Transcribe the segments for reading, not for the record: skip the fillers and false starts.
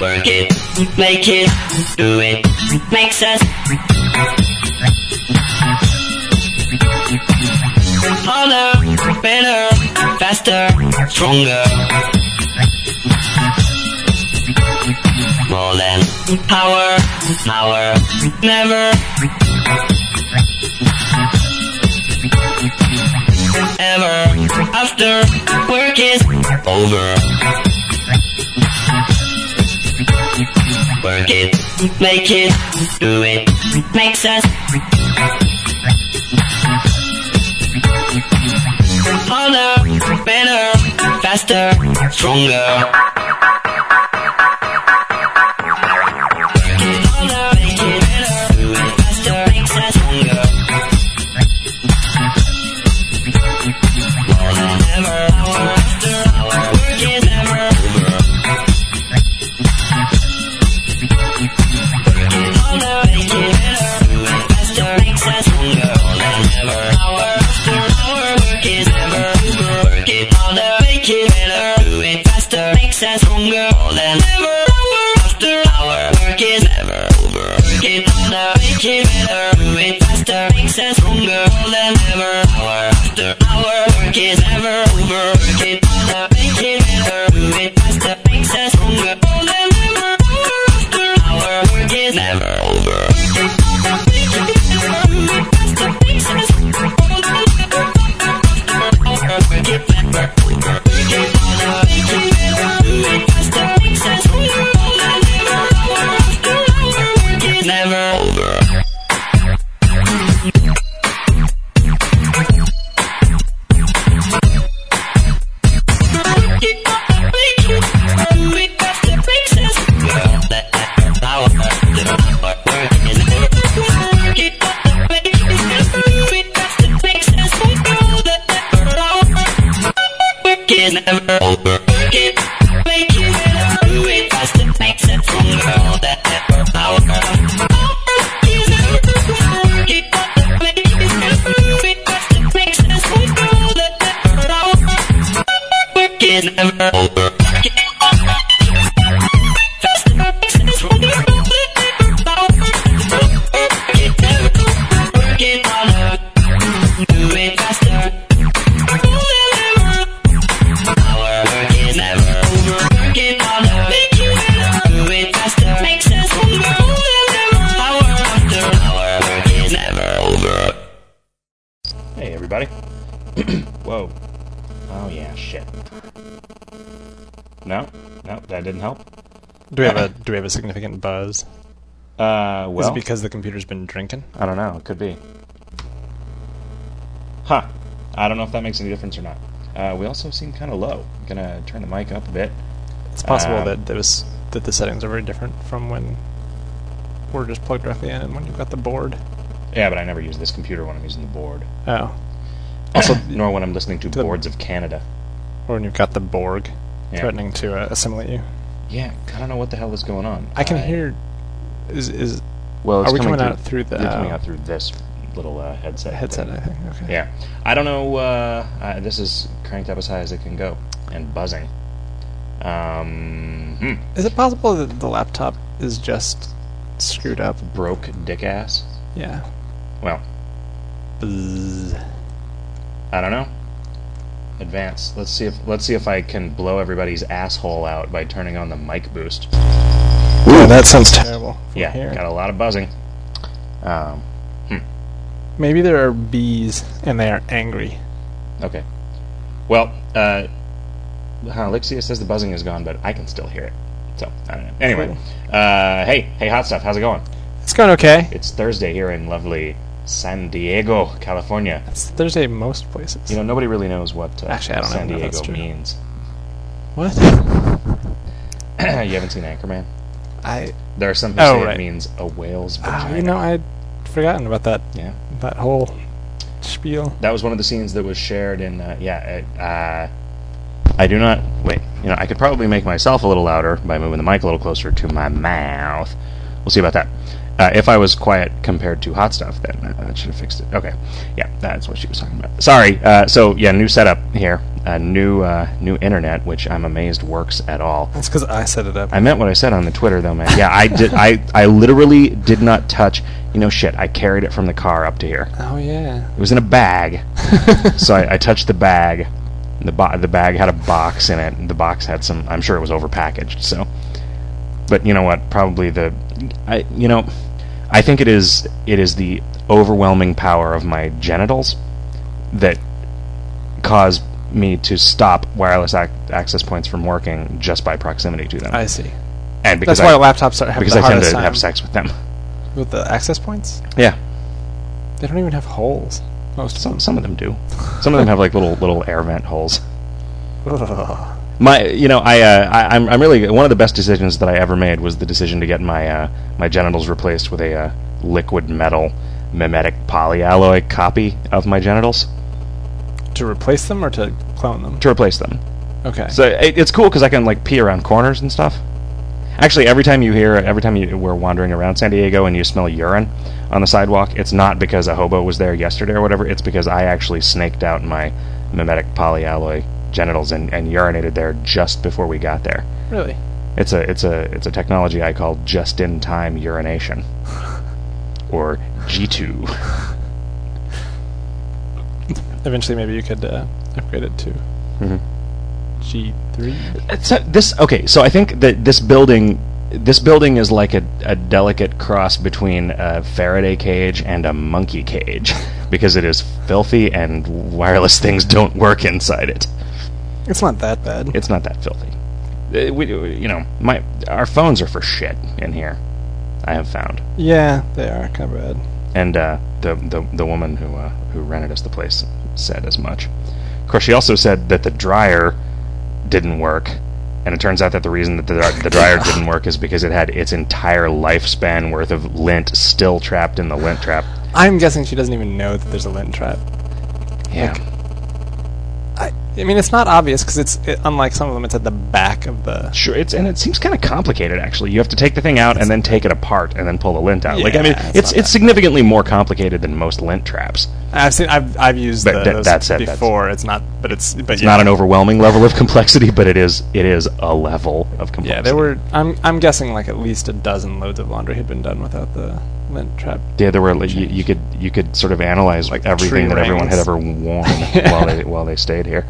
Work it, make it, do it, makes us harder, better, faster, stronger. More than power, never ever after work is over. Work it, make it, do it, makes us harder, better, faster, stronger. Stronger than ever. After hour, work is never over. Work it harder, make it better. Do it faster, makes us stronger than ever. Hour after hour, work is never over. Work it harder, make it better. Do it faster, makes us stronger than ever. Hour after hour, work is never over. Work it harder, make it better. Do it faster, makes us stronger than ever. Hour, work it never over. Work it harder, make it better. Never over. Never over. Make it better. Do it faster, makes it stronger than ever. Power. Never over. Faster, makes it stronger. Work it harder. Do it faster. Our work is never over. Work it harder. Make it better. Do it faster. Makes us stronger. Hour after hour, work is never over. Hey, everybody. Whoa. Oh, yeah, shit. No, that didn't help. Do we have a significant buzz? Well, is it because the computer's been drinking? I don't know. It could be. Huh. I don't know if that makes any difference or not. We also seem kind of low. I'm gonna turn the mic up a bit. It's possible that the settings are very different from when we're just plugged directly in and when you've got the board. Yeah, but I never use this computer when I'm using the board. Oh. Also, nor when I'm listening to Boards of Canada. Or when you've got the Borg threatening to assimilate you. Yeah, I don't know what the hell is going on. I can hear... Well, are we coming out through the... You're coming out through this little headset. Headset, I think. Okay. Yeah. I don't know... this is cranked up as high as it can go. And buzzing. Is it possible that the laptop is just screwed up? Broke dick ass? Yeah. Well. Buzz. I don't know. Advance. Let's see if I can blow everybody's asshole out by turning on the mic boost. Ooh, that sounds terrible. Yeah, got a lot of buzzing. Maybe there are bees and they are angry. Okay. Well, Alexia says the buzzing is gone, but I can still hear it. So, I don't know. Anyway, cool. Hey, Hot Stuff, how's it going? It's going okay. It's Thursday here in lovely San Diego, California. It's Thursday most places. You know, nobody really knows what Actually, I don't San know if that's Diego true. means. What? You haven't seen Anchorman? There are some who say it means a whale's vagina. You know, I'd forgotten about that. Yeah. That whole spiel. That was one of the scenes that was shared in, I do not... Wait, I could probably make myself a little louder by moving the mic a little closer to my mouth. We'll see about that. If I was quiet compared to Hot Stuff, then that should have fixed it. Okay. Yeah, that's what she was talking about. Sorry. New setup here. a new internet, which I'm amazed works at all. That's because I set it up. I meant what I said on the Twitter, though, man. Yeah, I did. I literally did not touch. Shit. I carried it from the car up to here. Oh yeah. It was in a bag, so I touched the bag. The bag had a box in it. And the box had some. I'm sure it was overpackaged. So, but you know what? Probably I think it is the overwhelming power of my genitals that caused me to stop wireless access points from working just by proximity to them. I see. And because that's why laptops have because the I tend hardest to time have sex with them. With the access points? Yeah. They don't even have holes. Some of them do. Some of them have like little air vent holes. Ugh. I'm really, one of the best decisions that I ever made was the decision to get my genitals replaced with a liquid metal mimetic polyalloy copy of my genitals. To replace them or to clone them? To replace them. Okay. So it's cool because I can like pee around corners and stuff. Actually, every time you were wandering around San Diego and you smell urine on the sidewalk, it's not because a hobo was there yesterday or whatever. It's because I actually snaked out my mimetic polyalloy genitals and urinated there just before we got there. Really? It's a technology I call just-in-time urination, or G2. Eventually, maybe you could upgrade it to G3. So I think that this building is like a delicate cross between a Faraday cage and a monkey cage, because it is filthy and wireless things don't work inside it. It's not that bad. It's not that filthy. Our phones are for shit in here, I have found. Yeah, they are kind of bad. And the woman who rented us the place said as much. Of course, she also said that the dryer didn't work, and it turns out that the reason that the dryer didn't work is because it had its entire lifespan worth of lint still trapped in the lint trap. I'm guessing she doesn't even know that there's a lint trap. Yeah. I mean, it's not obvious because unlike some of them, it's at the back of the. Sure, and it seems kind of complicated. Actually, you have to take the thing out and then take it apart and then pull the lint out. Yeah, it's significantly more complicated than most lint traps. I've used those before. It's not, but it's not an overwhelming level of complexity, but it is a level of complexity. Yeah, there were. I'm guessing like at least a dozen loads of laundry had been done without the lint trap. Yeah, there were. You could sort of analyze like everything that everyone had ever worn while they stayed here.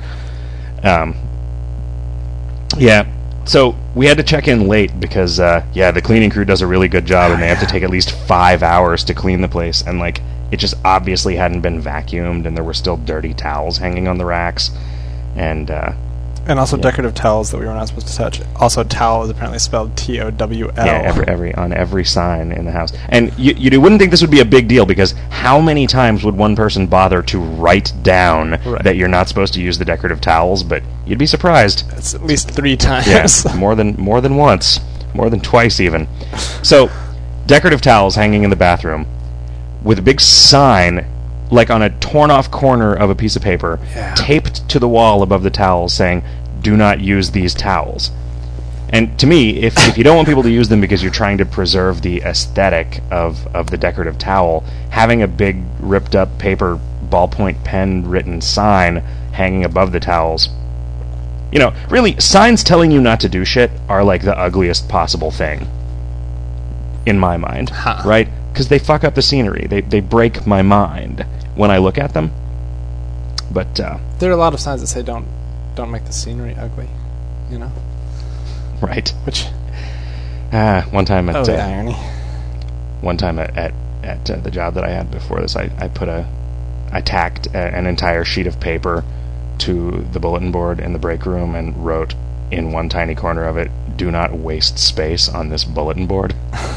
Yeah, so we had to check in late because the cleaning crew does a really good job, and they have to take at least 5 hours to clean the place, and like it just obviously hadn't been vacuumed, and there were still dirty towels hanging on the racks, and also decorative towels that we were not supposed to touch. Also, towel is apparently spelled TOWL. Yeah, on every sign in the house. And you wouldn't think this would be a big deal, because how many times would one person bother to write down that you're not supposed to use the decorative towels? But you'd be surprised. It's at least 3 times. Yeah, more than once, more than twice even. So, decorative towels hanging in the bathroom with a big sign, like on a torn-off corner of a piece of paper, taped to the wall above the towels saying, "Do not use these towels." And to me, if you don't want people to use them because you're trying to preserve the aesthetic of the decorative towel, having a big ripped-up paper ballpoint pen-written sign hanging above the towels, really, signs telling you not to do shit are like the ugliest possible thing, in my mind, right? Because they fuck up the scenery. They break my mind when I look at them. But there are a lot of signs that say don't make the scenery ugly, Right. Which one time at the irony. One time at the job that I had before this, I tacked an entire sheet of paper to the bulletin board in the break room and wrote in one tiny corner of it, "Do not waste space on this bulletin board."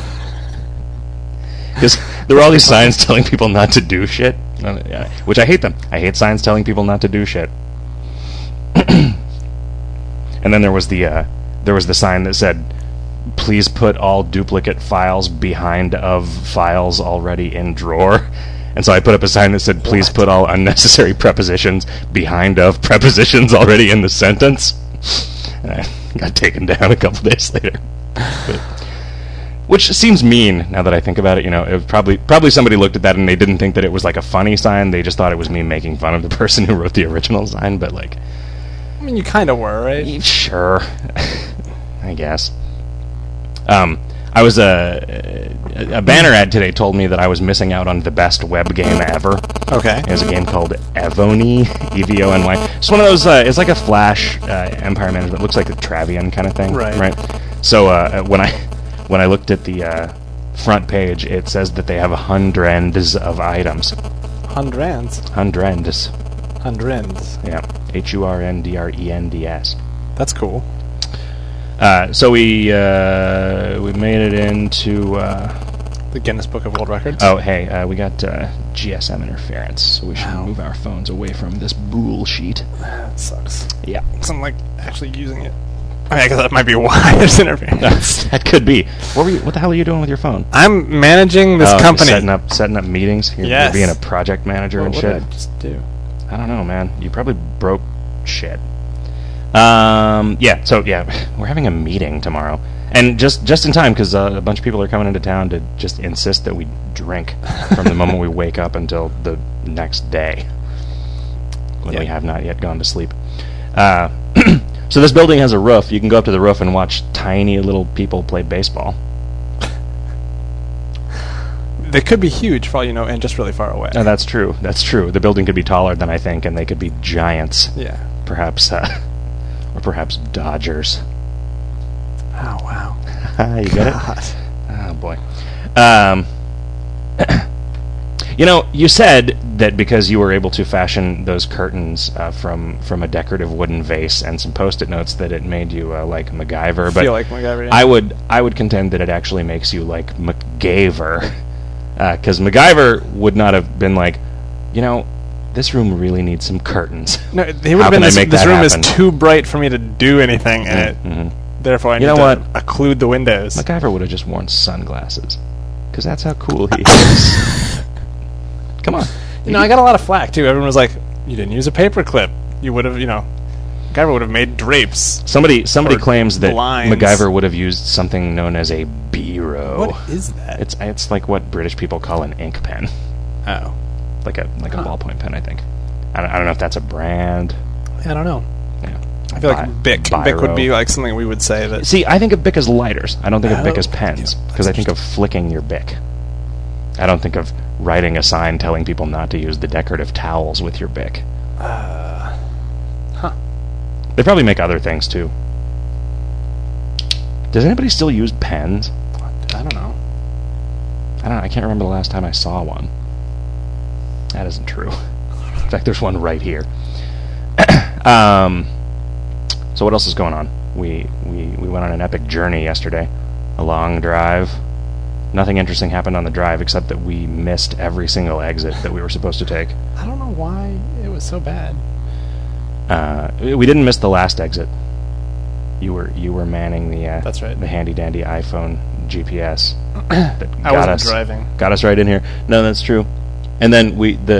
Because there were all these signs telling people not to do shit, which I hate them. I hate signs telling people not to do shit. And then there was the sign that said, "Please put all duplicate files behind of files already in drawer." And so I put up a sign that said, "Please put all unnecessary prepositions behind of prepositions already in the sentence." And I got taken down a couple days later. Which seems mean now that I think about it. It was probably somebody looked at that and they didn't think that it was like a funny sign. They just thought it was me making fun of the person who wrote the original sign. But like, mean, you kind of were, right? Sure. I guess. I was a banner ad today told me that I was missing out on the best web game ever. Okay. It was a game called Evony, Evony. It's one of those. It's like a Flash Empire Management. It looks like a Travian kind of thing. Right. So when I looked at the front page, it says that they have hundreds of items. Hundreds. Hundreds. Yeah. HURNDRENDS. That's cool. So we made it into the Guinness Book of World Records. Oh, hey, we got GSM interference, so we should move our phones away from this bullshit. That sucks. Yeah, because I'm like actually using it. I guess that might be why there's interference. That could be. What the hell are you doing with your phone? I'm managing this company. Setting up meetings. You're being a project manager and what shit. What did I just do? I don't know, man. You probably broke shit. We're having a meeting tomorrow, and just in time because a bunch of people are coming into town to just insist that we drink from the moment we wake up until the next day when we have not yet gone to sleep. So this building has a roof. You can go up to the roof and watch tiny little people play baseball. They could be huge for all you know, and just really far away. No, that's true. The building could be taller than I think, and they could be giants. Yeah. Perhaps. Or perhaps Dodgers. Oh, wow. You get it? Oh, boy. You said that because you were able to fashion those curtains from a decorative wooden vase and some Post-it notes that it made you like MacGyver. But feel like MacGyver, yeah. I would contend that it actually makes you like MacGyver. Because MacGyver would not have been like, this room really needs some curtains. No, he would have been, this room is too bright for me to do anything in it. Mm-hmm. Therefore, I need to occlude the windows. MacGyver would have just worn sunglasses. Because that's how cool he is. Come on. I got a lot of flack, too. Everyone was like, you didn't use a paperclip. You would have, MacGyver would have made drapes. Somebody claims that blinds. MacGyver would have used something known as a biro. What is that? It's like what British people call an ink pen. Oh. Like a ballpoint pen, I think. I don't know if that's a brand. I don't know. Yeah. I feel like Bic. Biro. Bic would be like something we would say that... See, I think of Bic as lighters. I don't think of Bic as pens. Because I think of flicking your Bic. I don't think of writing a sign telling people not to use the decorative towels with your Bic. They probably make other things, too. Does anybody still use pens? I don't know. I can't remember the last time I saw one. That isn't true. In fact, there's one right here. So what else is going on? We went on an epic journey yesterday. A long drive. Nothing interesting happened on the drive except that we missed every single exit that we were supposed to take. I don't know why it was so bad. We didn't miss the last exit. You were manning the that's right. the handy dandy iPhone GPS that I wasn't driving. Got us right in here. No, that's true. And then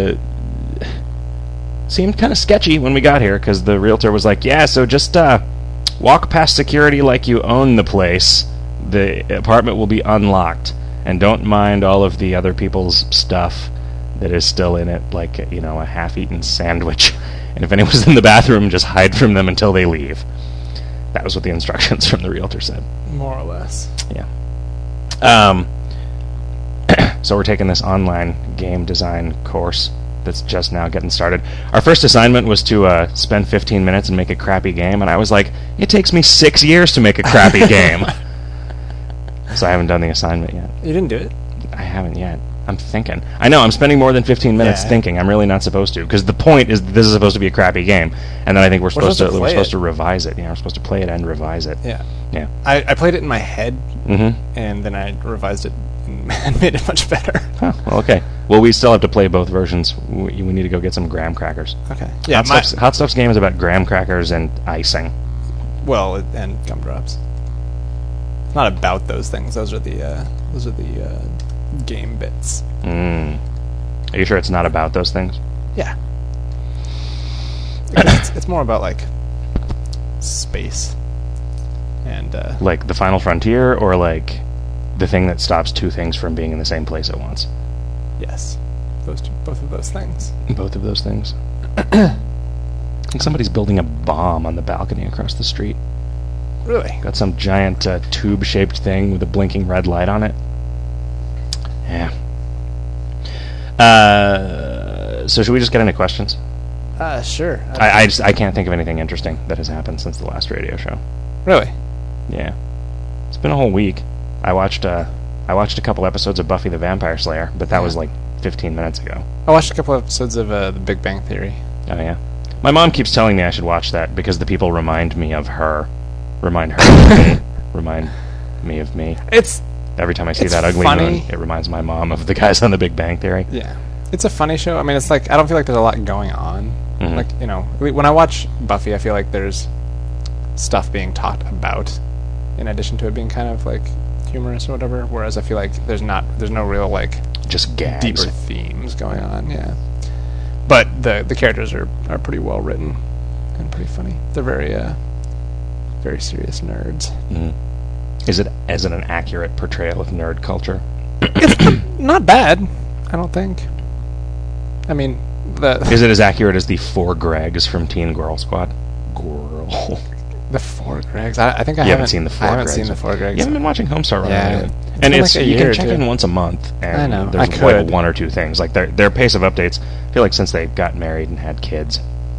seemed kind of sketchy when we got here because the realtor was like, "Yeah, so just walk past security like you own the place. The apartment will be unlocked, and don't mind all of the other people's stuff that is still in it, like a half-eaten sandwich. And if anyone's in the bathroom, just hide from them until they leave." That was what the instructions from the realtor said. More or less. Yeah. So we're taking this online game design course that's just now getting started. Our first assignment was to spend 15 minutes and make a crappy game, and I was like, it takes me 6 years to make a crappy game. So I haven't done the assignment yet. You didn't do it? I haven't yet. I'm thinking. I know, I'm spending more than 15 minutes thinking. I'm really not supposed to, because the point is this is supposed to be a crappy game, and then I think we're supposed to revise it. Yeah, we're supposed to play it and revise it. Yeah. Yeah. I played it in my head, and then I revised it and made it much better. Huh, well, okay. Well, we still have to play both versions. We need to go get some graham crackers. Okay. Yeah. Hot Stuff's game is about graham crackers and icing. Well, and gumdrops. It's not about those things. Those are the game bits. Are you sure it's not about those things? Yeah. It's more about like space and like the Final Frontier, or like the thing that stops two things from being in the same place at once. Yes, both of those things. Both of those things. think somebody's building a bomb on the balcony across the street. Really? Got some giant tube-shaped thing with a blinking red light on it. Yeah. So should we just get into questions? Sure. I can't think of anything interesting that has happened since the last radio show. Really? Yeah. It's been a whole week. I watched a couple episodes of Buffy the Vampire Slayer, but that was like 15 minutes ago. I watched a couple episodes of The Big Bang Theory. Oh, yeah? My mom keeps telling me I should watch that because the people remind me of her. Remind her of me. Remind me of me. Every time I see that ugly funny. moon, it reminds my mom of the guys on The Big Bang Theory. Yeah. It's a funny show. I mean, it's like, I don't feel like there's a lot going on. Mhm. Like, you know, when I watch Buffy, I feel like there's stuff being talked about in addition to it being kind of like humorous or whatever, whereas I feel like there's no real like Just gags. deeper themes going on. Yeah. But the characters are pretty well written and pretty funny. They're very serious nerds. Mhm. Is it an accurate portrayal of nerd culture? Not bad, I don't think. I mean, Is it as accurate as the 4 Gregs from Teen Girl Squad? Girl. the 4 Gregs. I think I You haven't seen the 4 I haven't Gregs. seen the 4 Gregs. You haven't been watching Homestar Runner. Yeah. Either. It's And been it's like a you year can or check two. in once a month. And I know. There's I like could. 1 or 2 things. Like their pace of updates. I feel like since they got married and had kids,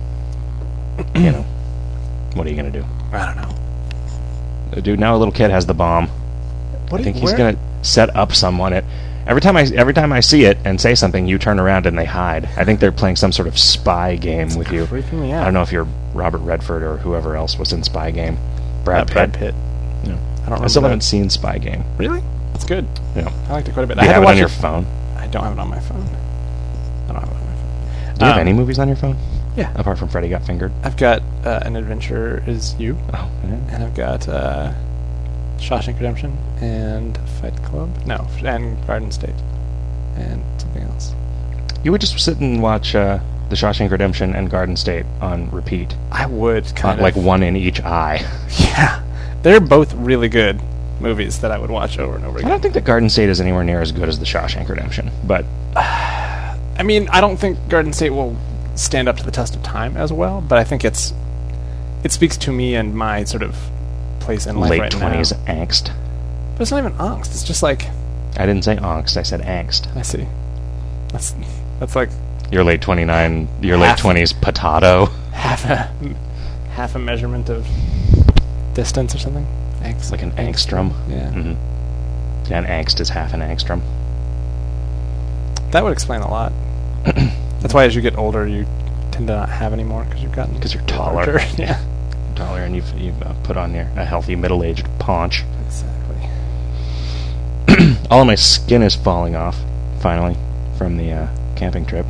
you know, what are you gonna do? I don't know. Dude, now a little kid has the bomb. I think he's gonna set up someone. Every time I see it and say something, you turn around and they hide. I think they're playing some sort of spy game with you. Freaking me out. I don't know if you're Robert Redford or whoever else was in Spy Game. Brad Pitt. I Yeah. don't remember. I still that. haven't seen Spy Game. Really? That's good. Yeah. I liked it quite a bit. Do you I had have to it on watch your phone? I don't have it on my phone. I don't have it on my phone. Do you have any movies on your phone? Yeah. Apart from Freddy Got Fingered? I've got An Adventure Is You, Oh, yeah. and I've got Shawshank Redemption, and Fight Club. No, and Garden State, and something else. You would just sit and watch The Shawshank Redemption and Garden State on repeat. I would kind of Like one in each eye. Yeah, they're both really good movies that I would watch over and over I again. don't think that Garden State is anywhere near as good as The Shawshank Redemption, but I mean, I don't think Garden State will stand up to the test of time as well, but I think it speaks to me and my sort of place in life late right 20s now. angst. But it's not even angst. It's just like, I didn't say angst, I said angst. I see. That's like Your late 20s potato. half a measurement of distance or something. Angst. Like an angstrom. Yeah. Mm-hmm. Yeah, an angst is half an angstrom. That would explain a lot. That's why as you get older, you tend to not have any more because you've gotten... Because you're taller. larger. Yeah. Taller, and you've put on a healthy middle-aged paunch. Exactly. All of my skin is falling off, finally, from the camping trip.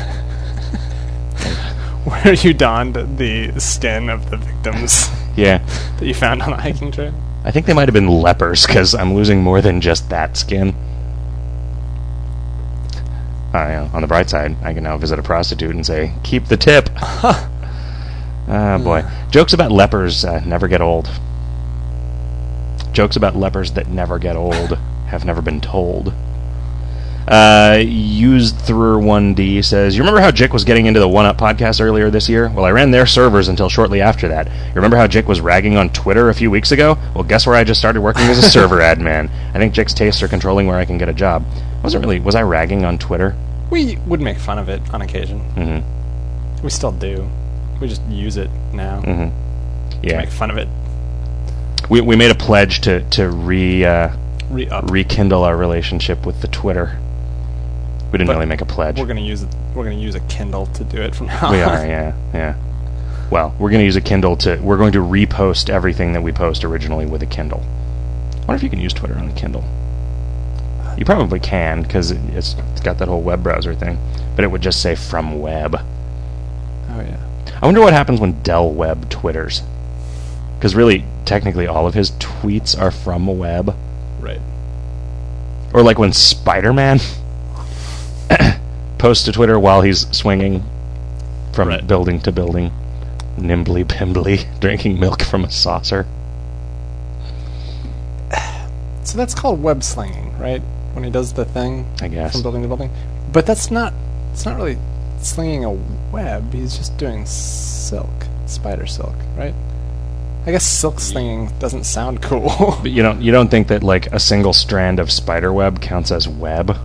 Where you donned the skin of the victims Yeah. that you found on the hiking trail. I think they might have been lepers, because I'm losing more than just that skin. On the bright side, I can now visit a prostitute and say, keep the tip. Boy. Jokes about lepers never get old. Jokes about lepers that never get old have never been told. Used through 1D says, you remember how Jick was getting into the 1UP podcast earlier this year? Well, I ran their servers until shortly after that. You remember how Jick was ragging on Twitter a few weeks ago? Well, guess where I just started working as a server admin. I think Jick's tastes are controlling where I can get a job. Was I ragging on Twitter? We would make fun of it on occasion. Mm-hmm. We still do. We just use it now Mm-hmm. to Yeah. make fun of it. We made a pledge to Re-up. rekindle our relationship with the Twitter. We didn't But really make a pledge. We're gonna use a Kindle to do it from now on. We are, yeah. Well, we're going to use a Kindle we're going to repost everything that we post originally with a Kindle. I wonder if you can use Twitter on the Kindle. You probably can, because it's got that whole web browser thing. But it would just say from web. Oh yeah. I wonder what happens when Del Webb twitters. Because really, technically, all of his tweets are from a web. Right. Or like when Spider-Man posts to Twitter while he's swinging from Right. building to building, nimbly-pimbly, drinking milk from a saucer. So that's called web slinging, right? When he does the thing I guess. from building to building. But that's not. It's not really slinging a web. He's just doing spider silk, right? I guess silk slinging doesn't sound cool. But you don't think that like a single strand of spider web counts as web?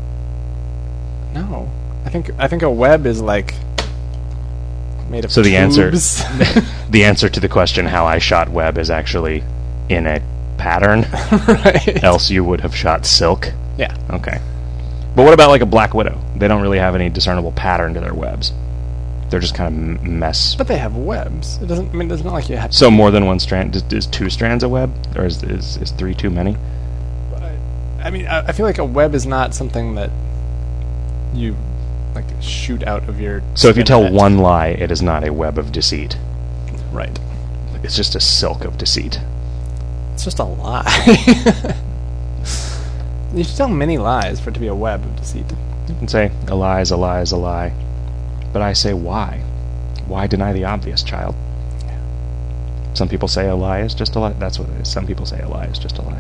No, I think a web is like made of So the tubes. the answer to the question how I shot web is actually in a pattern. Right. Else you would have shot silk. Yeah. Okay. But what about like a black widow? They don't really have any discernible pattern to their webs. They're just kind of mess. But they have webs. It doesn't. I mean, it's not like you have. So more than one strand is 2 strands a web, or is 3 too many? I mean, I feel like a web is not something that you like shoot out of your. So if you tell net. one lie, it is not a web of deceit. Right. It's just a silk of deceit. It's just a lie. You should tell many lies for it to be a web of deceit. You can say a lie is a lie is a lie, but I say why? Why deny the obvious, child? Yeah. Some people say a lie is just a lie. That's what it is. Some people say a lie is just a lie.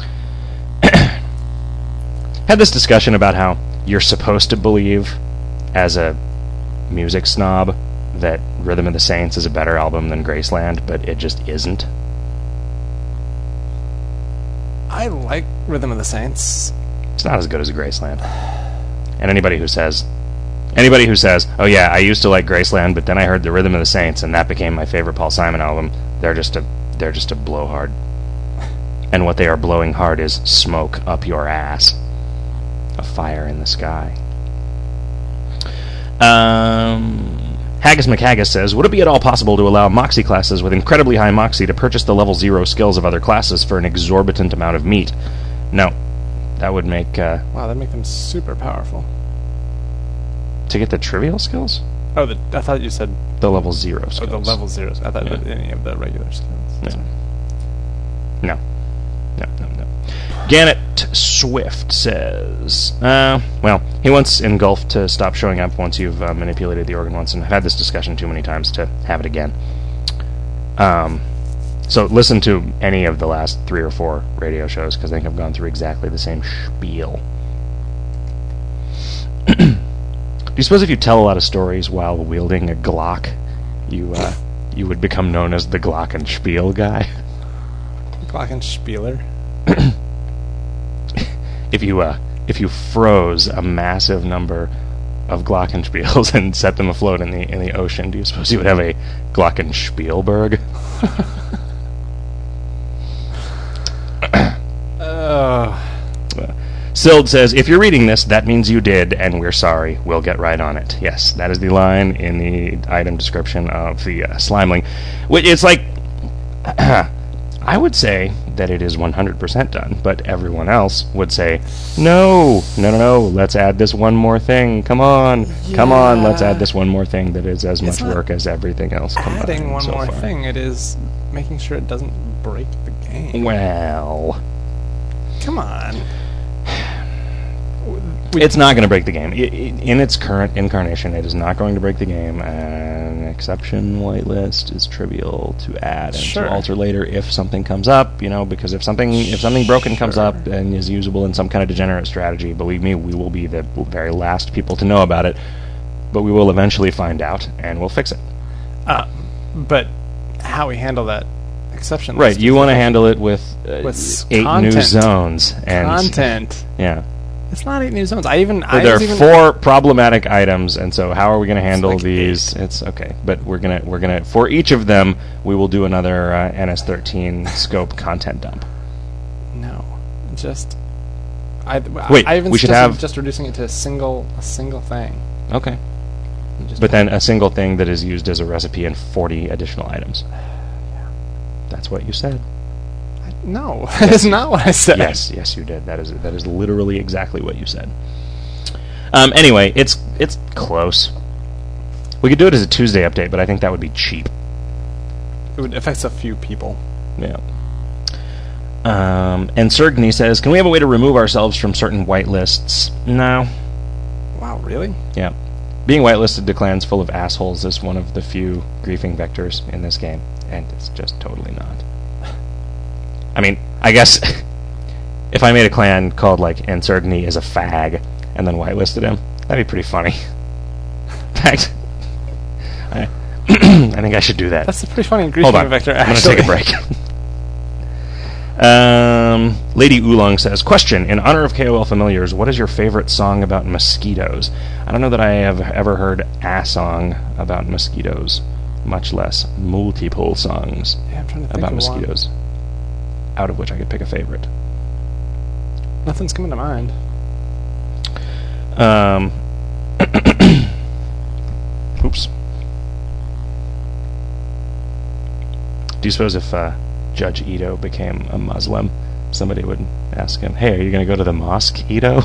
Had this discussion about how you're supposed to believe, as a music snob, that Rhythm of the Saints is a better album than Graceland, but it just isn't. I like Rhythm of the Saints. It's not as good as Graceland. And anybody who says, oh yeah, I used to like Graceland, but then I heard the Rhythm of the Saints, and that became my favorite Paul Simon album, they're just a blowhard. And what they are blowing hard is smoke up your ass. A fire in the sky. Haggis McHaggis says, would it be at all possible to allow Moxie classes with incredibly high Moxie to purchase the level 0 skills of other classes for an exorbitant amount of meat? No. That would make... Wow, that'd make them super powerful. To get the trivial skills? Oh, I thought you said... The level 0 skills. Oh, the level 0s. I thought any of the regular skills. No. Gannett Swift says, well, he wants Engulf to stop showing up once you've manipulated the organ once, and I've had this discussion too many times to have it again. So listen to any of the last 3 or 4 radio shows, because I think I've gone through exactly the same spiel. Do you suppose if you tell a lot of stories while wielding a Glock, you would become known as the Glockenspiel guy? Glockenspieler? If you froze a massive number of Glockenspiels and set them afloat in the ocean, do you suppose you would have a Glockenspielberg? Sild says, if you're reading this, that means you did, and we're sorry. We'll get right on it. Yes, that is the line in the item description of the Slimeling. It's like... I would say that it is 100% done, but everyone else would say, no, let's add this one more thing. Come on, let's add this one more thing that is as much work as everything else combined. Adding one so more far. thing, it is making sure it doesn't break the game. Well, come on. It's not going to break the game. In its current incarnation, it is not going to break the game. An exception whitelist is trivial to add and to alter later if something comes up, because if something broken comes up and is usable in some kind of degenerate strategy, believe me, we will be the very last people to know about it, but we will eventually find out, and we'll fix it. But how we handle that exception right, list you want to handle it with 8 content. new zones. And Content. Yeah. It's not 8 new zones. There are 4 problematic items, and so how are we going to handle like these? 8. It's okay, but we're gonna for each of them we will do another NS13 scope content dump. No, just wait. I even we should have just reducing it to a single thing. Okay, Just but then a single thing that is used as a recipe and 40 additional items. That's what you said. No, that is not what I said. Yes, you did. That is literally exactly what you said. Anyway, it's close. We could do it as a Tuesday update, but I think that would be cheap. It would affect a few people. Yeah. And Sergny says, can we have a way to remove ourselves from certain whitelists? No. Wow, really? Yeah. Being whitelisted to clans full of assholes is one of the few griefing vectors in this game, and it's just totally not. I mean, I guess if I made a clan called, Ansergny is a fag, and then whitelisted him, that'd be pretty funny. fact, I think I should do that. That's a pretty funny Hold greasing on. vector, I'm going to actually. take a break. Lady Oolong says, question, in honor of KOL familiars, what is your favorite song about mosquitoes? I don't know that I have ever heard a song about mosquitoes, much less multiple songs Yeah, I'm trying to think about of one. mosquitoes, out of which I could pick a favorite. Nothing's coming to mind. Oops. Do you suppose if Judge Ito became a Muslim, somebody would ask him, hey, are you going to go to the mosque, Ito?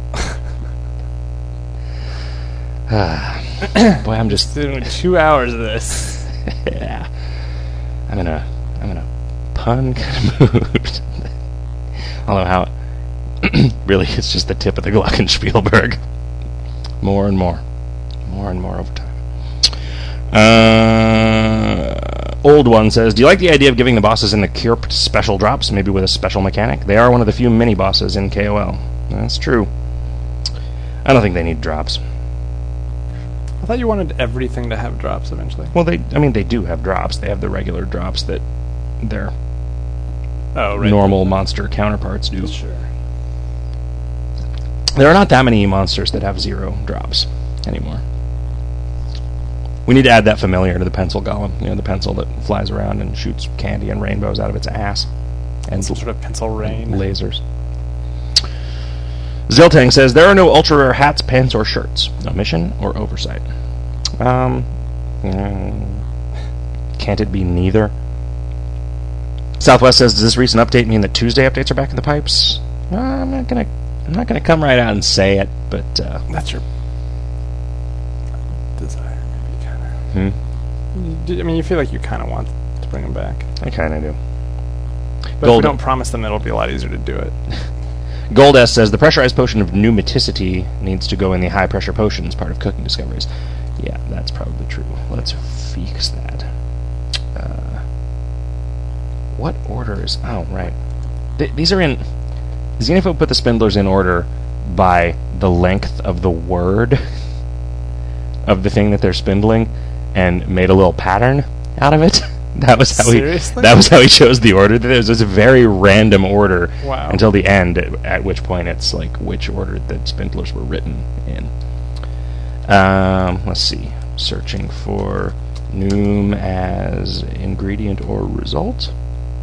Boy, I'm just... Doing 2 hours of this. Yeah. I'm in a pun kind of mood. Although how... really, it's just the tip of the Glockenspielberg. More and more. More and more over time. Old One says, do you like the idea of giving the bosses in the Cure special drops, maybe with a special mechanic? They are one of the few mini-bosses in KOL. That's true. I don't think they need drops. I thought you wanted everything to have drops eventually. Well, they do have drops. They have the regular drops that their normal monster counterparts do. Sure. There are not that many monsters that have 0 drops anymore. We need to add that familiar to the pencil golem. You know, the pencil that flies around and shoots candy and rainbows out of its ass. And Some sort of pencil rain. lasers. Ziltang says, there are no ultra rare hats, pants, or shirts. Omission or oversight? Can't it be neither? Southwest says, does this recent update mean that Tuesday updates are back in the pipes? I'm not gonna come right out and say it, but That's your desire, maybe, kind of. I mean, you feel like you kind of want to bring them back. I kind of do. But if we don't promise them, it'll be a lot easier to do it. Gold S says, the pressurized potion of pneumaticity needs to go in the high pressure potions part of cooking discoveries. Yeah, that's probably true. Let's fix that. What order is... Oh, right. These are in... Xenophobe put the spindlers in order by the length of the word of the thing that they're spindling and made a little pattern out of it. That was how Seriously? That was how he chose the order. There's a very random order Wow. until the end, at which point it's like which order the spindlers were written in. Let's see. Searching for Noom as ingredient or result.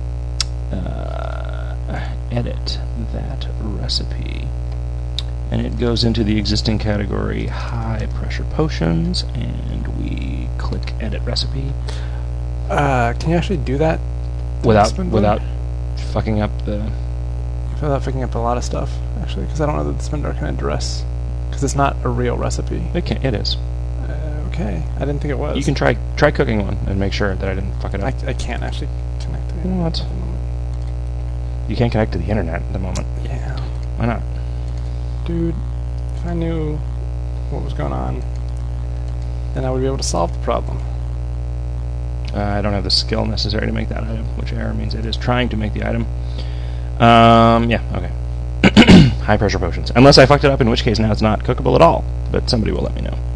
Edit that recipe. And it goes into the existing category high pressure potions, and we click edit recipe. Can you actually do that? Without Spindler? fucking up the... Without picking up a lot of stuff, actually, because I don't know that the spindler can address, because it's not a real recipe. It is. Okay, I didn't think it was. You can try cooking one and make sure that I didn't fuck it up. I can't actually connect to it. You know what? at the moment. You can't connect to the internet at the moment. Yeah. Why not? Dude, if I knew what was going on, then I would be able to solve the problem. I don't have the skill necessary to make that item, which error means it is trying to make the item. Yeah, okay. High pressure potions. Unless I fucked it up, in which case now it's not cookable at all. But somebody will let me know.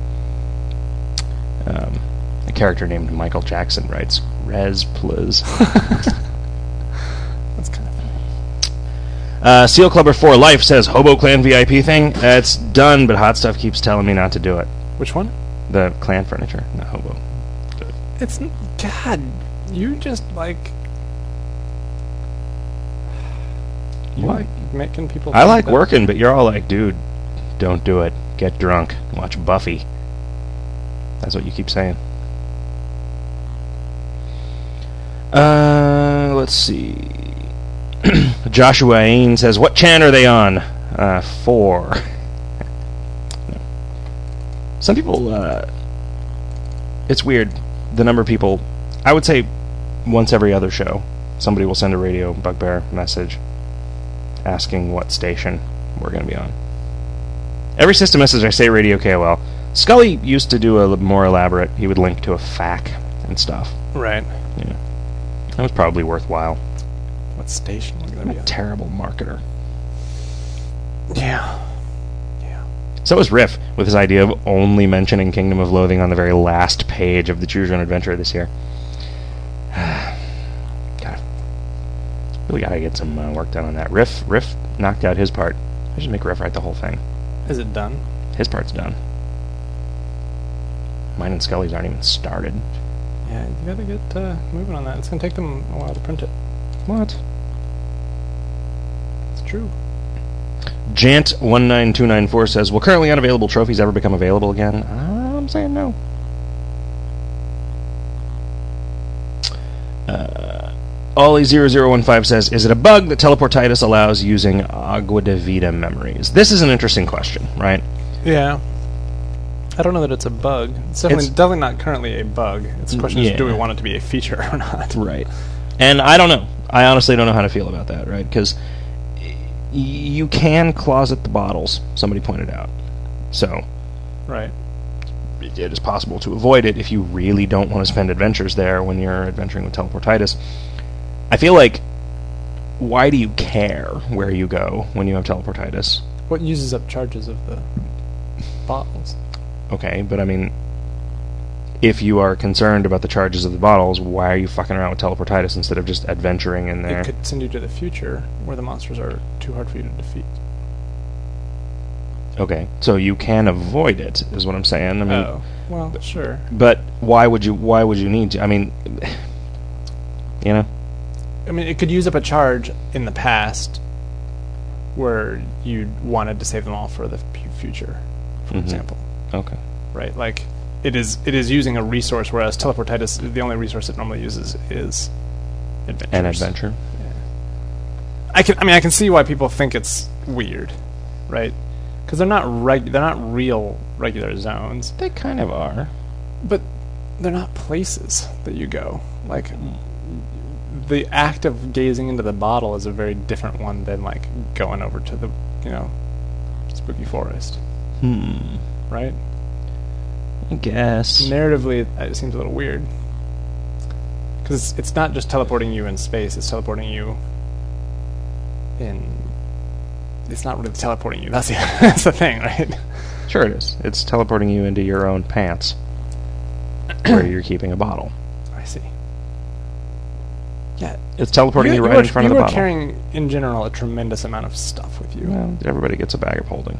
A character named Michael Jackson writes, Res please. That's kind of funny. Seal Clubber 4 Life says, Hobo Clan VIP thing? It's done, but Hot Stuff keeps telling me not to do it. Which one? The clan furniture, not Hobo. It's... God, you just, like... You What? like making people... I think like that- working, but you're all like, dude, don't do it. Get drunk. Watch Buffy. That's what you keep saying. Let's see. Joshua Ain says, what chan are they on? 4. No. Some people, it's weird. The number of people, I would say once every other show, somebody will send a Radio Bugbear message asking what station we're going to be on. Every system message I say Radio KOL. Scully used to do a more elaborate, he would link to a FAQ and stuff. Right. Yeah. That was probably worthwhile. What station we're I'm going to be a on? terrible marketer. Yeah. Yeah. So is Riff, with his idea of only mentioning Kingdom of Loathing on the very last page of the Choose Your Own Adventure this year. Really gotta get some work done on that. Riff knocked out his part. I should make Riff write the whole thing. Is it done? His part's done. Mine and Scully's aren't even started. Yeah, you gotta get moving on that. It's gonna take them a while to print it. What? It's true. Jant19294 says, will currently unavailable trophies ever become available again? I'm saying no. Ollie0015 says, is it a bug that Teleportitis allows using Agua de Vida memories? This is an interesting question, right? Yeah. I don't know that it's a bug. It's definitely not currently a bug. It's a question of do we want it to be a feature or not? Right. And I don't know. I honestly don't know how to feel about that, right? Because you can closet the bottles, somebody pointed out. So, right. It is possible to avoid it if you really don't want to spend adventures there when you're adventuring with Teleportitis. I feel like, why do you care where you go when you have Teleportitis? What uses up charges of the bottles? Okay, but I mean, if you are concerned about the charges of the bottles, why are you fucking around with Teleportitis instead of just adventuring in there? It could send you to the future, where the monsters are too hard for you to defeat. Okay, so you can avoid it, is what I'm saying. I mean, well, sure. But why would you need to? I mean, you know? I mean, it could use up a charge in the past where you wanted to save them all for the future, for example. Okay. Right, like, it is using a resource, whereas Teleportitis, the only resource it normally uses is adventures. An adventure. Yeah. I can see why people think it's weird, right? Because they're not real regular zones. They kind of are. But they're not places that you go. Like, the act of gazing into the bottle is a very different one than, like, going over to the, spooky forest. Right? I guess. Narratively, it seems a little weird. Because it's not just teleporting you in space, it's teleporting you in... It's not really teleporting you, that's the thing, right? Sure it is. It's teleporting you into your own pants, where you're keeping a bottle. I see. Yeah. It's teleporting you right in front of the bottle. You are carrying, in general, a tremendous amount of stuff with you. Well, everybody gets a bag of holding.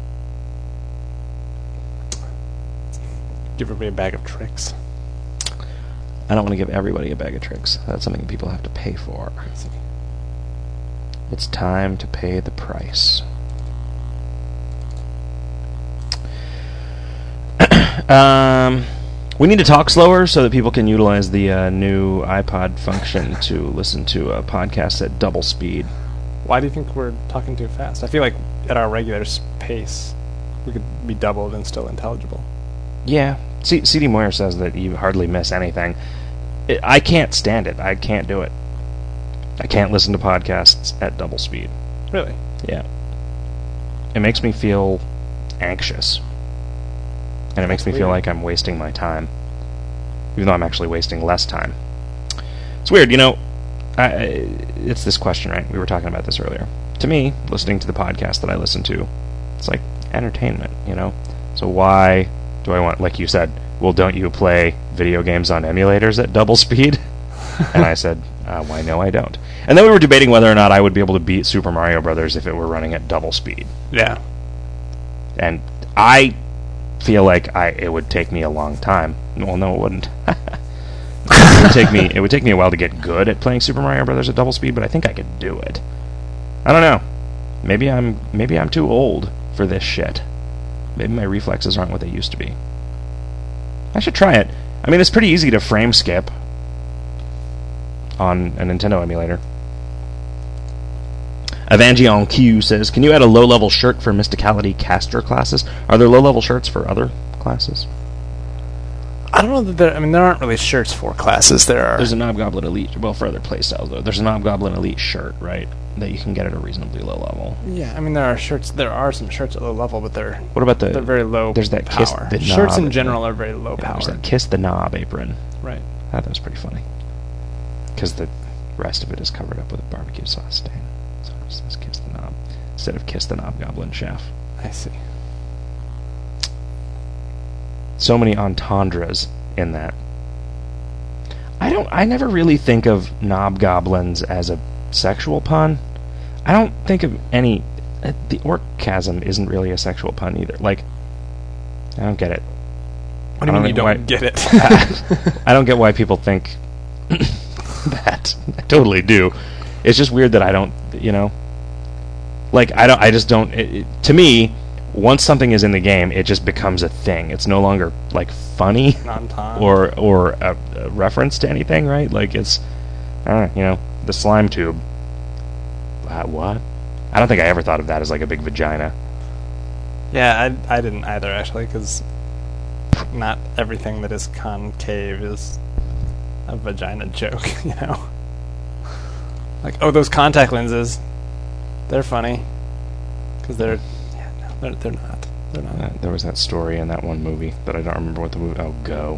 Give everybody a bag of tricks. I don't want to give everybody a bag of tricks. That's something people have to pay for. I see. It's time to pay the price. We need to talk slower so that people can utilize the new iPod function to listen to a podcast at double speed. Why do you think we're talking too fast? I feel like at our regular pace, we could be doubled and still intelligible. Yeah. C.D. Moyer says that you hardly miss anything. I can't stand it. I can't do it. I can't listen to podcasts at double speed. Really? Yeah. It makes me feel anxious. And it makes me feel like I'm wasting my time. Even though I'm actually wasting less time. It's weird, it's this question, right? We were talking about this earlier. To me, listening to the podcast that I listen to, it's like entertainment, So why do I want, like you said, well, don't you play video games on emulators at double speed? And I said, why no, I don't. And then we were debating whether or not I would be able to beat Super Mario Brothers if it were running at double speed. Yeah. And I feel like it would take me a long time. Well, no, it wouldn't. It would take me a while to get good at playing Super Mario Brothers at double speed, but I think I could do it. I don't know. Maybe I'm too old for this shit. Maybe my reflexes aren't what they used to be. I should try it. I mean, it's pretty easy to frame skip on a Nintendo emulator. Evangeon Q says, can you add a low-level shirt for Mysticality caster classes? Are there low-level shirts for other classes? I don't know that there aren't really shirts for classes. There's a Knobgoblin Elite, well, for other playstyles, though. There's a Knobgoblin Elite shirt, right, that you can get at a reasonably low level. Yeah, there are some shirts at low level, but they're very low there's that power. Kiss the Shirts Knob in general are very low power. There's that Kiss the Knob apron. Right. I thought that was pretty funny. Because the rest of it is covered up with a barbecue sauce stain. So it says Kiss the Knob instead of Kiss the Knob Goblin Chef. I see. so many entendres in that. I never really think of knobgoblins as a sexual pun. I don't think of any. The orgasm isn't really a sexual pun either. Like, I don't get it. What do you mean you don't get it? I don't get why people think that. I totally do. It's just weird that I don't, like, I just don't. To me, once something is in the game, it just becomes a thing. It's no longer like funny or a reference to anything, right? Like, it's, the slime tube. What? I don't think I ever thought of that as like a big vagina. Yeah, I didn't either, actually, because not everything that is concave is a vagina joke, Like, oh, those contact lenses, they're funny. Because they're not. They're not. There was that story in that one movie, but I don't remember what the movie... Oh, Go.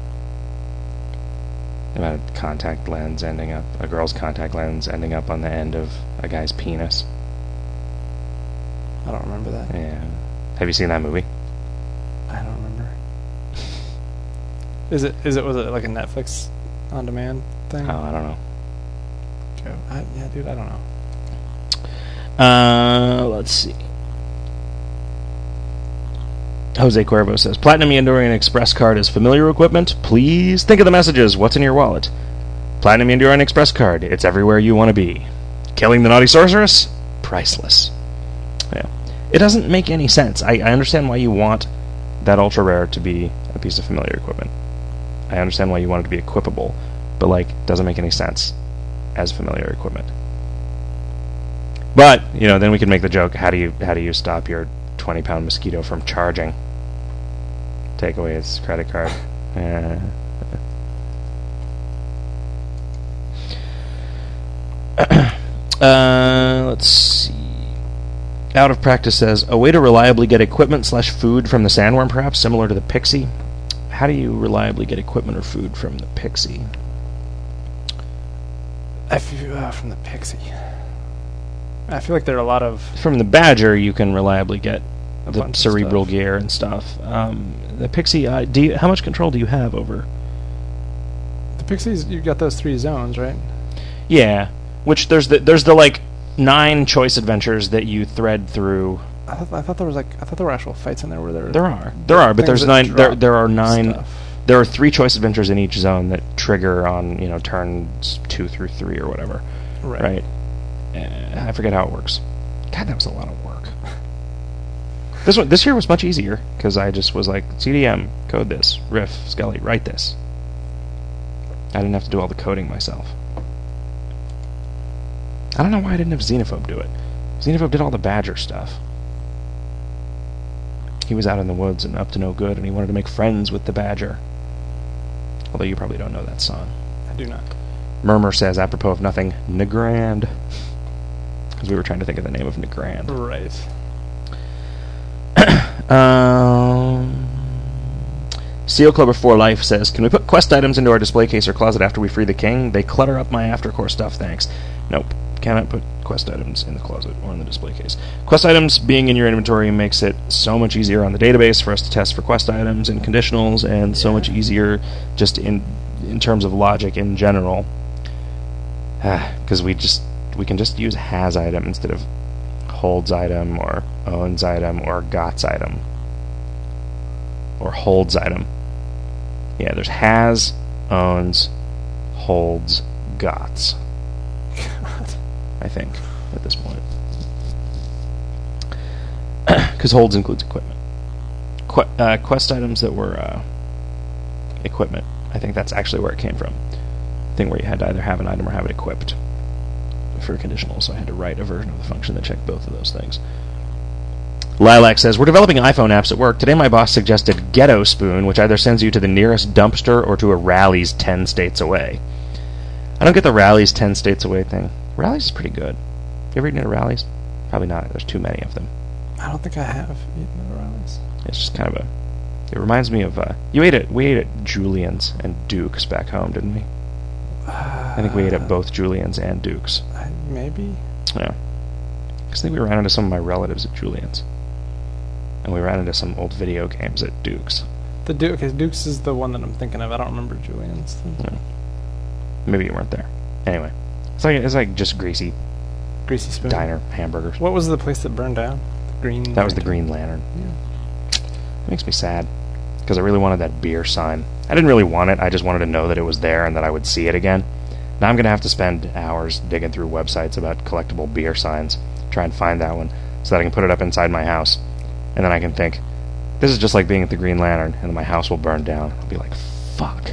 About a contact lens ending up... A girl's contact lens ending up on the end of a guy's penis. I don't remember that. Yeah. Have you seen that movie? I don't remember. Was it like a Netflix on-demand thing? Oh, I don't know. Yeah, dude, I don't know. Let's see. Jose Cuervo says, Platinum Yandorian Express card is familiar equipment. Please think of the messages. What's in your wallet? Platinum Yandorian Express card. It's everywhere you want to be. Killing the Naughty Sorceress? Priceless. Yeah. It doesn't make any sense. I understand why you want that ultra rare to be a piece of familiar equipment. I understand why you want it to be equipable, but like, doesn't make any sense as familiar equipment. But then we can make the joke: how do you stop your 20-pound mosquito from charging? Take away its credit card. Let's see. Out of Practice says, a way to reliably get equipment/food from the sandworm, perhaps similar to the pixie. How do you reliably get equipment or food from the pixie? From the pixie. I feel like there are a lot of... From the badger, you can reliably get the cerebral stuff. gear and stuff. The pixie, how much control do you have over? The pixies, you've got those 3 zones, right? Yeah, which there's the like 9 choice adventures that you thread through. I thought there were actual fights in there. There are, but there's 9. There are 9. Stuff. There are 3 choice adventures in each zone that trigger on turns 2 through 3 or whatever. Right. I forget how it works. God, that was a lot of work. This year was much easier because I just was like, CDM, code this, Riff, Skelly, write this. I didn't have to do all the coding myself. I don't know why I didn't have Xenophobe do it. Xenophobe did all the badger stuff. He was out in the woods and up to no good, and he wanted to make friends with the badger. Although you probably don't know that song. I do not. Murmur says, apropos of nothing, Nagrand. Because we were trying to think of the name of Nagrand. Right. Seal Clubber 4 Life says, can we put quest items into our display case or closet after we free the king? They clutter up my aftercore stuff, thanks. Nope. Cannot put quest items in the closet or in the display case. Quest items being in your inventory makes it so much easier on the database for us to test for quest items and conditionals, and so much easier just in terms of logic in general. Because we can just use has item instead of holds item or owns item or gots item or holds item. Yeah, there's has, owns, holds, gots. God. I think at this point, because holds includes equipment. Quest items that were equipment. I think that's actually where it came from. The thing where you had to either have an item or have it equipped for conditional, so I had to write a version of the function that checked both of those things. Lilac says, we're developing iPhone apps at work. Today my boss suggested Ghetto Spoon, which either sends you to the nearest dumpster or to a Rally's 10 states away. I don't get the Rally's 10 states away thing. Rally's is pretty good. You ever eaten at Rally's? Probably not. There's too many of them. I don't think I have eaten at Rally's. It's just kind of it reminds me of, we ate at Julian's and Duke's back home, didn't we? I think we ate at both Julian's and Duke's. Maybe? Yeah. I think we ran into some of my relatives at Julian's. And we ran into some old video games at Duke's. The Duke's is the one that I'm thinking of. I don't remember Julian's. Maybe you weren't there. Anyway, it's like just greasy Spoon diner hamburgers. What was the place that burned down? That was the Green Lantern. Yeah. It makes me sad because I really wanted that beer sign. I didn't really want it. I just wanted to know that it was there and that I would see it again. Now I'm going to have to spend hours digging through websites about collectible beer signs, try and find that one, so that I can put it up inside my house. And then I can think, this is just like being at the Green Lantern, and then my house will burn down. I'll be like, fuck.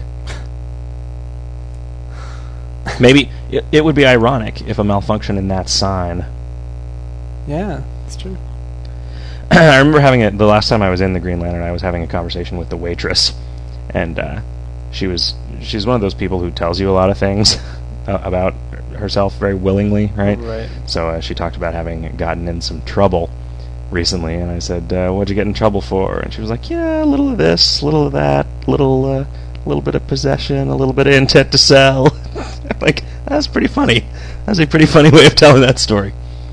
Maybe it would be ironic if a malfunction in that sign. Yeah, that's true. I remember the last time I was in the Green Lantern, I was having a conversation with the waitress, and she's one of those people who tells you a lot of things about herself very willingly, right? Right. So she talked about having gotten in some trouble recently, and I said, what'd you get in trouble for? And she was like, yeah, a little of this, a little of that, a little bit of possession, a little bit of intent to sell. I'm like, that's pretty funny. That's a pretty funny way of telling that story.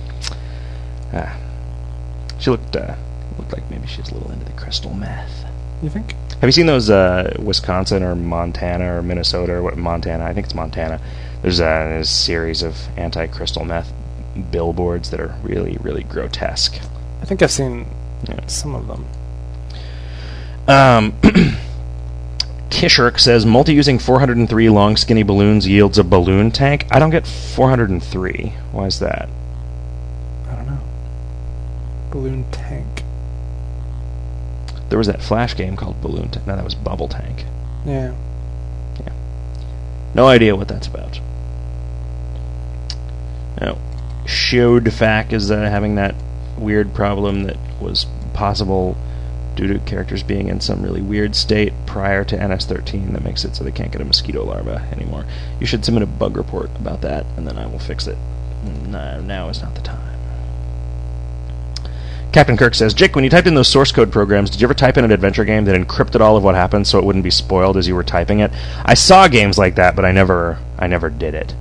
She looked like maybe she was a little into the crystal meth. You think? Have you seen those Wisconsin or Montana or Minnesota or what? Montana? I think it's Montana. There's a series of anti-crystal meth billboards that are really, really grotesque. I think I've seen some of them. Kishirk says, multi-using 403 long skinny balloons yields a balloon tank. I don't get 403. Why is that? I don't know. Balloon tank. There was that Flash game called Balloon Tank. No, that was Bubble Tank. Yeah. No idea what that's about. Now, Shodefak is having that weird problem that was possible due to characters being in some really weird state prior to NS13 that makes it so they can't get a mosquito larva anymore. You should submit a bug report about that, and then I will fix it. No, now is not the time. Captain Kirk says, Jake, when you typed in those source code programs, did you ever type in an adventure game that encrypted all of what happened so it wouldn't be spoiled as you were typing it? I saw games like that, but I never did it.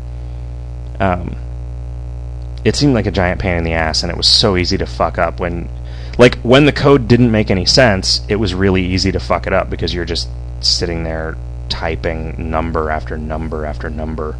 It seemed like a giant pain in the ass, and it was so easy to fuck up. When the code didn't make any sense, it was really easy to fuck it up because you're just sitting there typing number after number after number.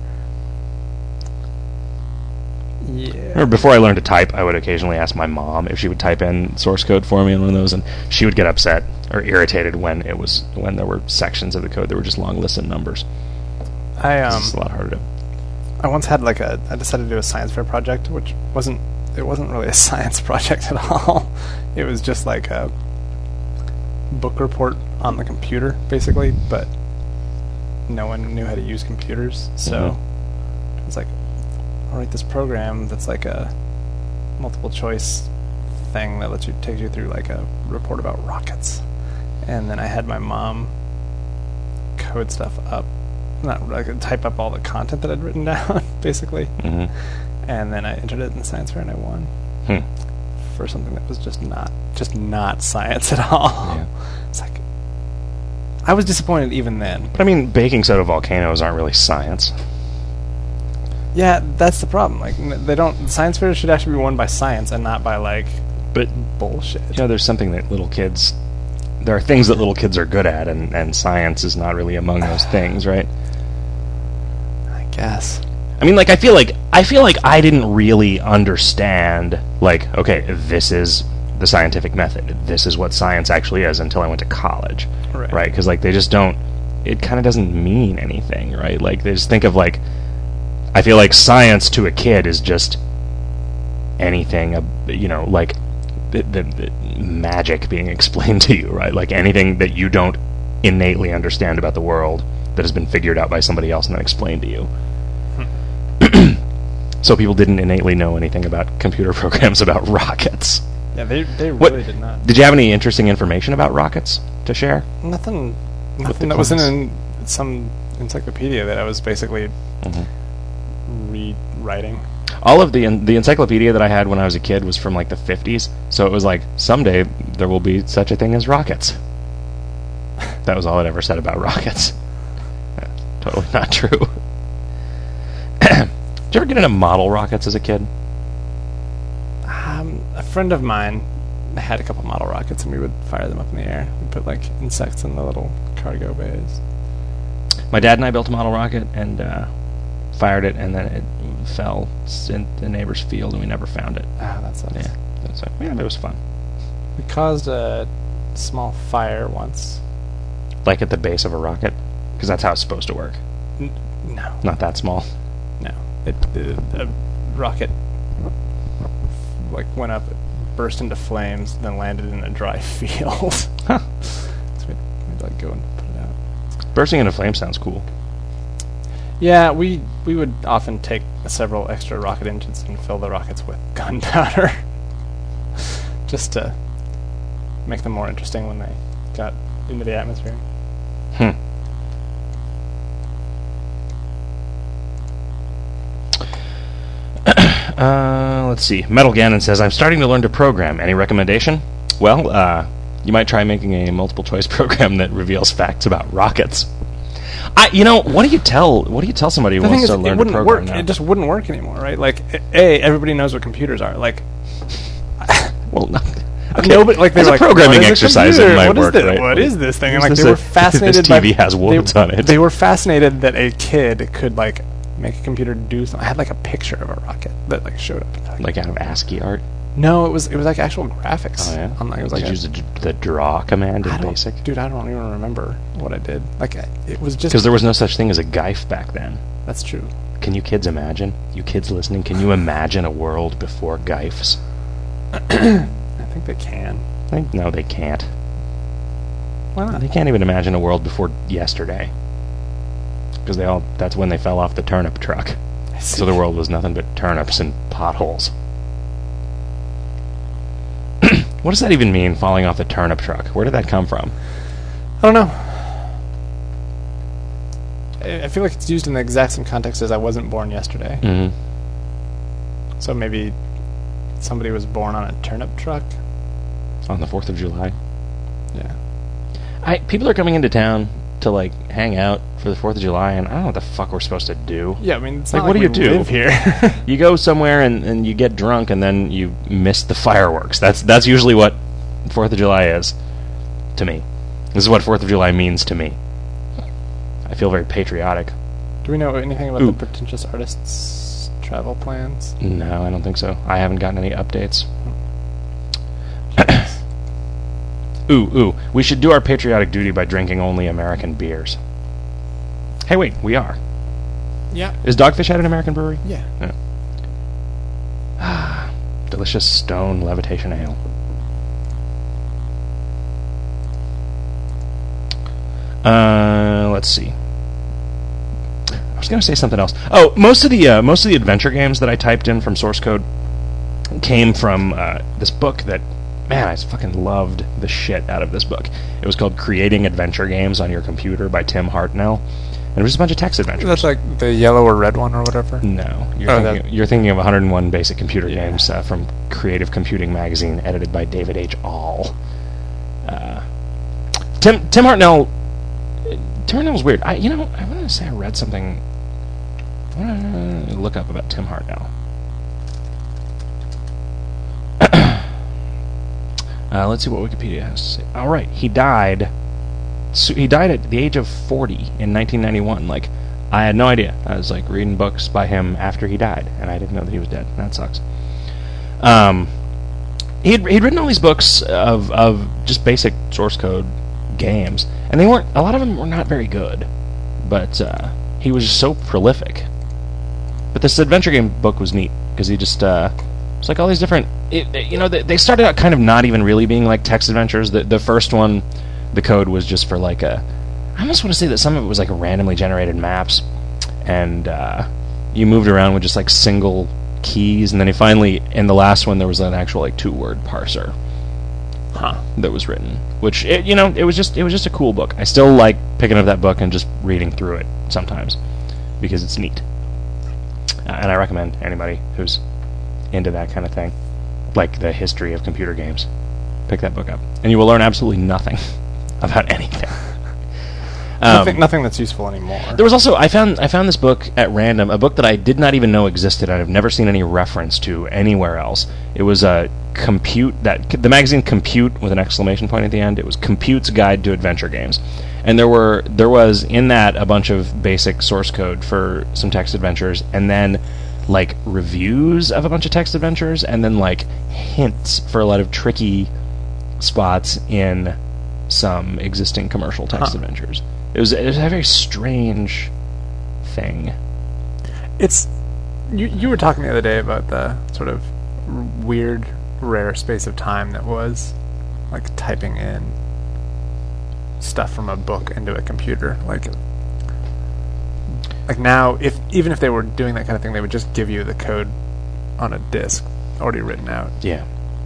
Yeah. Before I learned to type, I would occasionally ask my mom if she would type in source code for me in one of those, and she would get upset or irritated when there were sections of the code that were just long lists of numbers. It's a lot harder to. I once had I decided to do a science fair project, which wasn't really a science project at all. It was just like a book report on the computer, basically, but no one knew how to use computers, so I was like, I'll write this program that's like a multiple choice thing that takes you through like a report about rockets. And then I had my mom code stuff up, type up all the content that I'd written down, basically. Mm-hmm. And then I entered it in the science fair and I won. For something that was just not science at all. Yeah. It's like, I was disappointed even then. But I mean, baking soda volcanoes aren't really science. Yeah, that's the problem. Like, they don't. Science fairs should actually be won by science and not by but bullshit. There's something that little kids. There are things that little kids are good at, and science is not really among those things, right? I guess. I mean, I feel like I didn't really understand. Okay, this is the scientific method. This is what science actually is until I went to college, right? Because they just don't. It kind of doesn't mean anything, right? They just think of I feel like science to a kid is just anything, the magic being explained to you, right? Anything that you don't innately understand about the world that has been figured out by somebody else and then explained to you. So people didn't innately know anything about computer programs about rockets. Yeah, they really did not. Did you have any interesting information about rockets to share? Nothing that was in some encyclopedia that I was basically rewriting. All of the encyclopedia that I had when I was a kid was from the 50s, so it was someday there will be such a thing as rockets. That was all it ever said about rockets. Totally not true. Did you ever get into model rockets as a kid? A friend of mine had a couple model rockets, and we would fire them up in the air. We'd put like insects in the little cargo bays. My dad and I built a model rocket and fired it, and then it fell in the neighbor's field, and we never found it. Ah, that sucks. Yeah, but it was fun. We caused a small fire once. Like at the base of a rocket, because that's how it's supposed to work. No. Not that small. No. The rocket like went up, burst into flames, then landed in a dry field. Huh. So we'd like go and put it out. Bursting into flames sounds cool. Yeah, we would often take several extra rocket engines and fill the rockets with gunpowder, just to make them more interesting when they got into the atmosphere. Let's see. Metal Ganon says, I'm starting to learn to program. Any recommendation? Well, you might try making a multiple choice program that reveals facts about rockets. What do you tell somebody who wants to learn to program now? It just wouldn't work anymore, right? Like, everybody knows what computers are. Like, well, no. Okay. Nobody, like, there's a programming exercise in my work, right? What is this thing? And, like, they were fascinated. This TV has words on it. They were fascinated that a kid could like make a computer do something. I had like a picture of a rocket that like showed up. Like out of ASCII art? No, it was like actual graphics. Oh yeah. It was did like you use the draw command in BASIC? Dude, I don't even remember what I did. Like it was just because there was no such thing as a GIF back then. That's true. Can you kids imagine? You kids listening, can you imagine a world before GIFs? I think they can. No, they can't. Why not? They can't even imagine a world before yesterday. Because that's when they fell off the turnip truck. So the world was nothing but turnips and potholes. What does that even mean, falling off the turnip truck? Where did that come from? I don't know. I feel like it's used in the exact same context as I wasn't born yesterday. Mm-hmm. So maybe somebody was born on a turnip truck? On the 4th of July? Yeah. People are coming into town to, like, hang out for the 4th of July, and I don't know what the fuck we're supposed to do. Yeah, I mean, it's like, not what like do you do? Live here. You go somewhere and you get drunk, and then you miss the fireworks. That's usually what 4th of July is to me. This is what 4th of July means to me. I feel very patriotic. Do we know anything about the pretentious artists' travel plans? No, I don't think so. I haven't gotten any updates. Ooh, we should do our patriotic duty by drinking only American beers. Hey, wait, we are. Yeah. Is Dogfish Head an American brewery? Yeah. Delicious stone levitation ale. Let's see. I was going to say something else. Oh, most of the adventure games that I typed in from source code came from this book that, man, I fucking loved the shit out of this book. It was called Creating Adventure Games on Your Computer by Tim Hartnell. And it was just a bunch of text adventures. That's like the yellow or red one or whatever? No. You're thinking of 101 Basic Computer Games from Creative Computing Magazine, edited by David H. Ahl. Tim Hartnell... Tim Hartnell's weird. I want to say I read something... I want to look up about Tim Hartnell. Let's see what Wikipedia has to say. All right, he died at the age of 40 in 1991. Like, I had no idea. I was like reading books by him after he died, and I didn't know that he was dead. That sucks. He'd written all these books of just basic source code games, and they weren't. A lot of them were not very good, but he was just so prolific. But this adventure game book was neat because he just it's like all these different. They started out kind of not even really being like text adventures. The first one, the code was just for like I almost want to say that some of it was like randomly generated maps, and you moved around with just like single keys, and then finally in the last one there was an actual like 2-word parser that was written, which it was just a cool book. I still like picking up that book and just reading through it sometimes because it's neat, and I recommend anybody who's into that kind of thing, like the history of computer games, pick that book up, and you will learn absolutely nothing about anything. Nothing that's useful anymore. There was also I found this book at random, a book that I did not even know existed. I've never seen any reference to anywhere else. It was the magazine Compute with an exclamation point at the end. It was Compute's Guide to Adventure Games, and there was in that a bunch of basic source code for some text adventures, and then like reviews of a bunch of text adventures, and then like hints for a lot of tricky spots in some existing commercial text adventures. It was a very strange thing. It's you were talking the other day about the sort of weird, rare space of time that was like typing in stuff from a book into a computer. Like now, even if they were doing that kind of thing, they would just give you the code on a disk already written out. Yeah.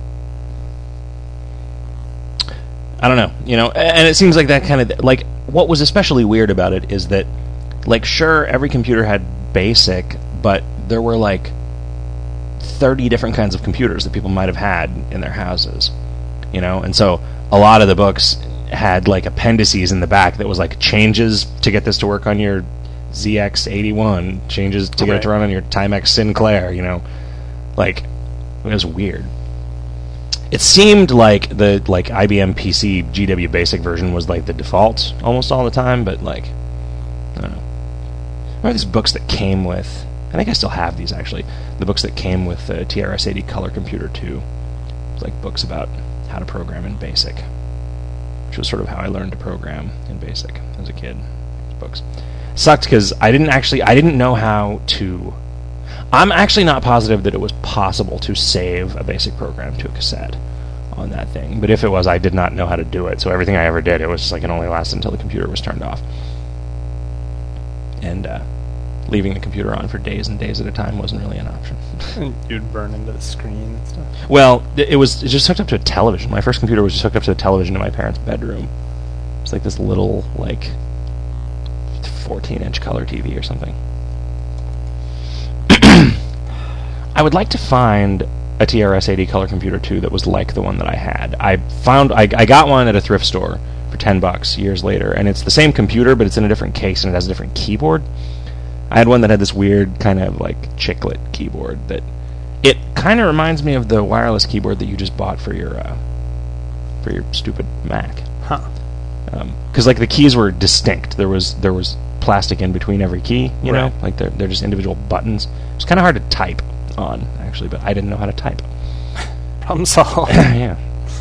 I don't know, and it seems like that kind of, like, what was especially weird about it is that, like, sure, every computer had BASIC, but there were, like, 30 different kinds of computers that people might have had in their houses, and so a lot of the books had, like, appendices in the back that was, like, changes to get this to work on your ZX81, changes to get it to run on your Timex Sinclair, like, it was weird. It seemed like the IBM PC GW Basic version was like the default almost all the time, but like, I don't know. Remember these books that came with, I think I still have these actually, the books that came with the TRS-80 Color Computer 2. It's like books about how to program in BASIC, which was sort of how I learned to program in BASIC as a kid. Those books sucked because I didn't know how to. I'm actually not positive that it was possible to save a BASIC program to a cassette on that thing. But if it was, I did not know how to do it. So everything I ever did, it was just like it only lasted until the computer was turned off. And leaving the computer on for days and days at a time wasn't really an option. And you'd burn into the screen and stuff? Well, it was just hooked up to a television. My first computer was just hooked up to a television in my parents' bedroom. It's like this little, like, 14-inch color TV or something. I would like to find a TRS-80 Color Computer 2 that was like the one that I had. I got one at a thrift store for $10 years later, and it's the same computer, but it's in a different case and it has a different keyboard. I had one that had this weird kind of like chiclet keyboard that it kind of reminds me of the wireless keyboard that you just bought for your stupid Mac. Huh. Because like the keys were distinct. There was plastic in between every key, you know, like they're just individual buttons. It's kind of hard to type on, actually, but I didn't know how to type. Problem solved. Yeah.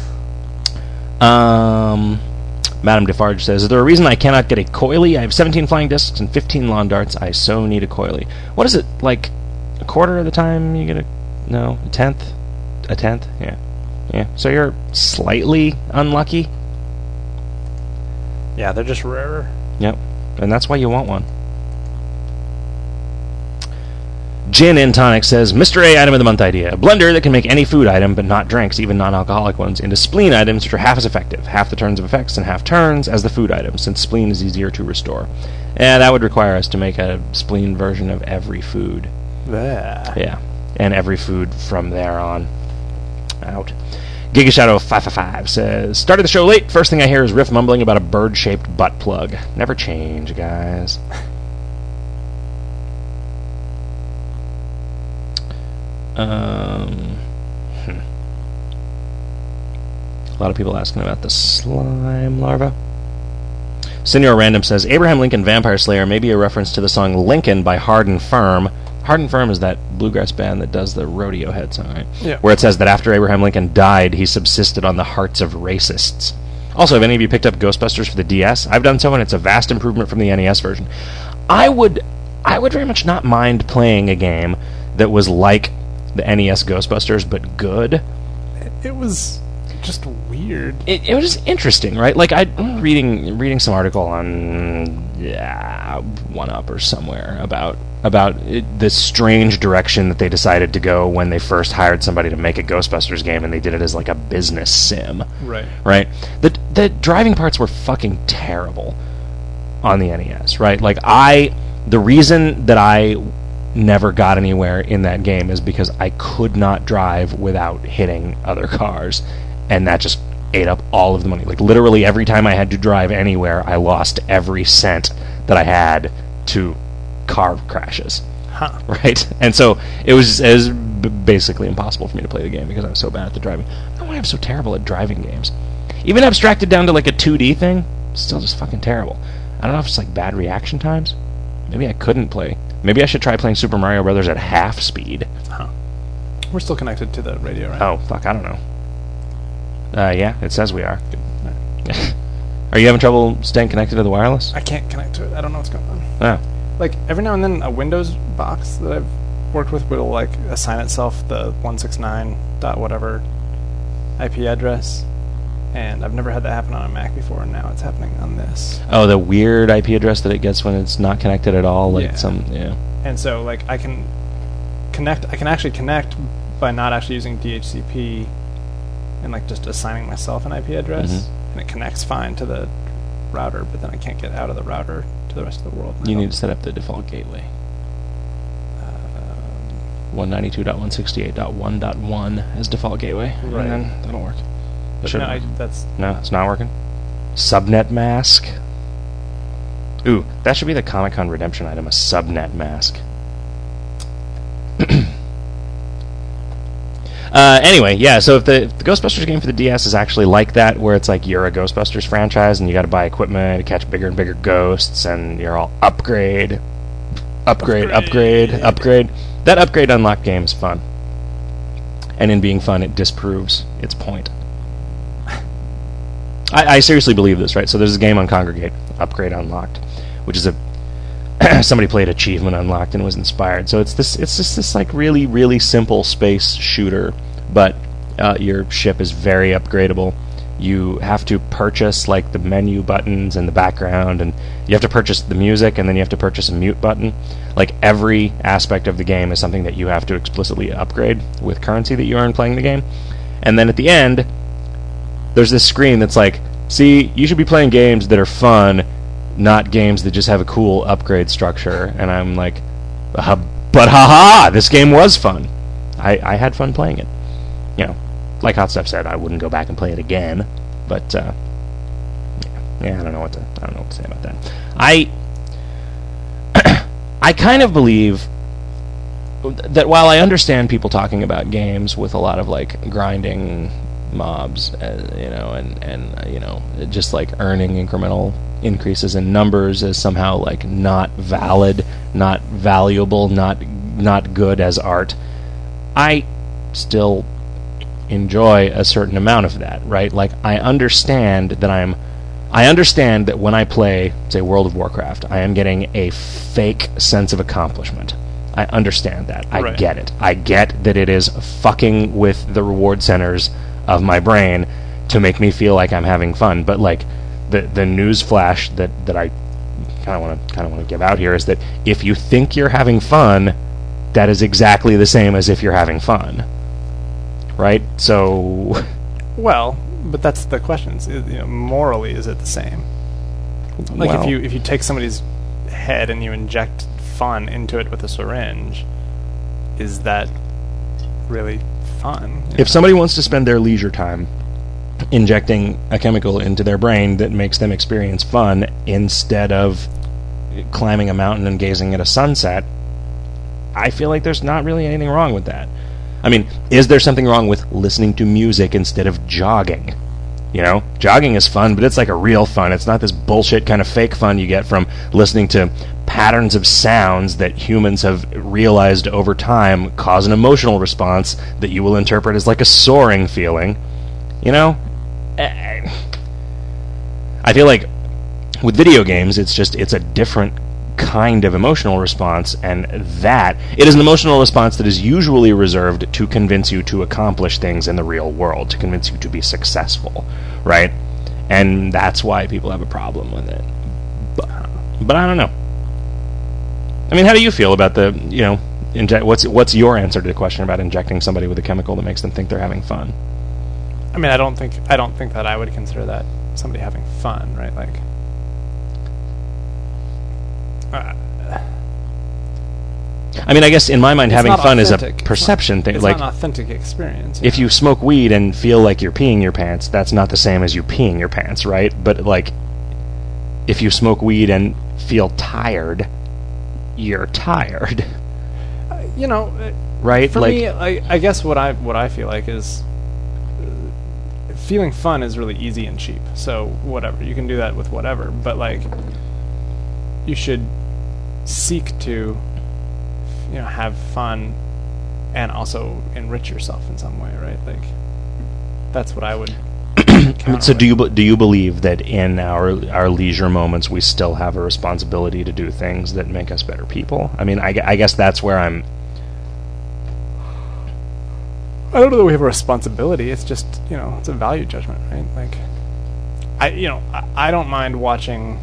Madame Defarge says, is there a reason I cannot get a coily? I have 17 flying discs and 15 lawn darts. I so need a coily. What is it, like a quarter of the time you get a tenth? A tenth? Yeah. So you're slightly unlucky? Yeah, they're just rarer. Yep. And that's why you want one. Gin and Tonic says, Mr. A item of the month idea. A blender that can make any food item, but not drinks, even non-alcoholic ones, into spleen items which are half as effective. Half the turns of effects and half turns as the food item, since spleen is easier to restore. And that would require us to make a spleen version of every food. Yeah. And every food from there on out. GigaShadow555 says, started the show late. First thing I hear is Riff mumbling about a bird-shaped butt plug. Never change, guys. A lot of people asking about the slime larva. Senior Random says, Abraham Lincoln Vampire Slayer may be a reference to the song Lincoln by Hard and Firm. Hard and Firm is that bluegrass band that does the Rodeo Head song, right? Yeah. Where it says that after Abraham Lincoln died, he subsisted on the hearts of racists. Also, have any of you picked up Ghostbusters for the DS? I've done so, and it's a vast improvement from the NES version. I would very much not mind playing a game that was like the NES Ghostbusters, but good. It was just weird. It was just interesting, right? Like I'm reading some article on 1UP or somewhere about the strange direction that they decided to go when they first hired somebody to make a Ghostbusters game, and they did it as like a business sim. Right. The driving parts were fucking terrible on the NES, right? Like the reason that I never got anywhere in that game is because I could not drive without hitting other cars, and that just ate up all of the money. Like literally every time I had to drive anywhere, I lost every cent that I had to car crashes. Huh. Right? And so it was basically impossible for me to play the game because I was so bad at the driving. I don't know why I'm so terrible at driving games. Even abstracted down to like a 2D thing, still just fucking terrible. I don't know if it's like bad reaction times. Maybe I couldn't play. Maybe I should try playing Super Mario Brothers at half speed. Huh. We're still connected to the radio, right? Oh, fuck, I don't know. Yeah, it says we are. Good. All right. Are you having trouble staying connected to the wireless? I can't connect to it. I don't know what's going on. Oh. Like, every now and then, a Windows box that I've worked with will, like, assign itself the 169 dot whatever IP address. And I've never had that happen on a Mac before, and now it's happening on this. Oh, the weird IP address that it gets when it's not connected at all? Like Yeah. And so, like, I can actually connect by not actually using DHCP and, like, just assigning myself an IP address. Mm-hmm. And it connects fine to the router, but then I can't get out of the router to the rest of the world. You need to set up the default gateway. 192.168.1.1 as default gateway. Right. And then that'll work. But No, it's not working. Subnet mask. Ooh, that should be the Comic-Con redemption item, a subnet mask. Anyway, yeah, so if the Ghostbusters game for the DS is actually like that, where it's like you're a Ghostbusters franchise and you gotta buy equipment to catch bigger and bigger ghosts, and you're all upgrade. That upgrade unlock game is fun. And in being fun, it disproves its point. I seriously believe this, right? So there's a game on Congregate, Upgrade Unlocked, which is somebody played Achievement Unlocked and was inspired. So it's just this like really, really simple space shooter, but your ship is very upgradable. You have to purchase like the menu buttons and the background, and you have to purchase the music, and then you have to purchase a mute button. Like every aspect of the game is something that you have to explicitly upgrade with currency that you earn playing the game. And then at the end, there's this screen that's like, see, you should be playing games that are fun, not games that just have a cool upgrade structure. And I'm like, but haha, this game was fun. I had fun playing it. You know, like Hot Stuff said, I wouldn't go back and play it again. But yeah, I don't know what to say about that. I kind of believe that while I understand people talking about games with a lot of like grinding mobs, and just like earning incremental increases in numbers as somehow like not valid, not valuable, not good as art, I still enjoy a certain amount of that, right? Like I understand that when I play, say, World of Warcraft, I am getting a fake sense of accomplishment. I understand that. I Right. get it. I get that it is fucking with the reward centers of my brain to make me feel like I'm having fun. But like the news flash that I kind of want to give out here is that if you think you're having fun, that is exactly the same as if you're having fun, right? So, Well, but that's the question. Morally, is it the same? Like well, if you take somebody's head and you inject fun into it with a syringe, is that really fun? if somebody wants to spend their leisure time injecting a chemical into their brain that makes them experience fun instead of climbing a mountain and gazing at a sunset, I feel like there's not really anything wrong with that. I mean, is there something wrong with listening to music instead of jogging? You know, jogging is fun, but it's like a real fun. It's not this bullshit kind of fake fun you get from listening to patterns of sounds that humans have realized over time cause an emotional response that you will interpret as like a soaring feeling. You know? I feel like with video games, it's a different kind of emotional response, and that it is an emotional response that is usually reserved to convince you to accomplish things in the real world, to convince you to be successful, right? And that's why people have a problem with it. But I don't know. I mean, how do you feel about the, what's your answer to the question about injecting somebody with a chemical that makes them think they're having fun? I mean, I don't think that I would consider that somebody having fun, right? Like, I mean, I guess in my mind, it's having not fun authentic. is a perception thing. It's Like, not an authentic experience. if you smoke weed and feel like you're peeing your pants, that's not the same as you peeing your pants, right? But like, if you smoke weed and feel tired, you're tired. right? For like me, I guess what I feel like is feeling fun is really easy and cheap. So whatever, you can do that with whatever. But like, you should seek to, have fun and also enrich yourself in some way, right? Like, that's what I would. So do you believe that in our leisure moments we still have a responsibility to do things that make us better people? I mean, I guess that's where I'm. I don't know that we have a responsibility. It's just, it's a value judgment, right? Like, I don't mind watching,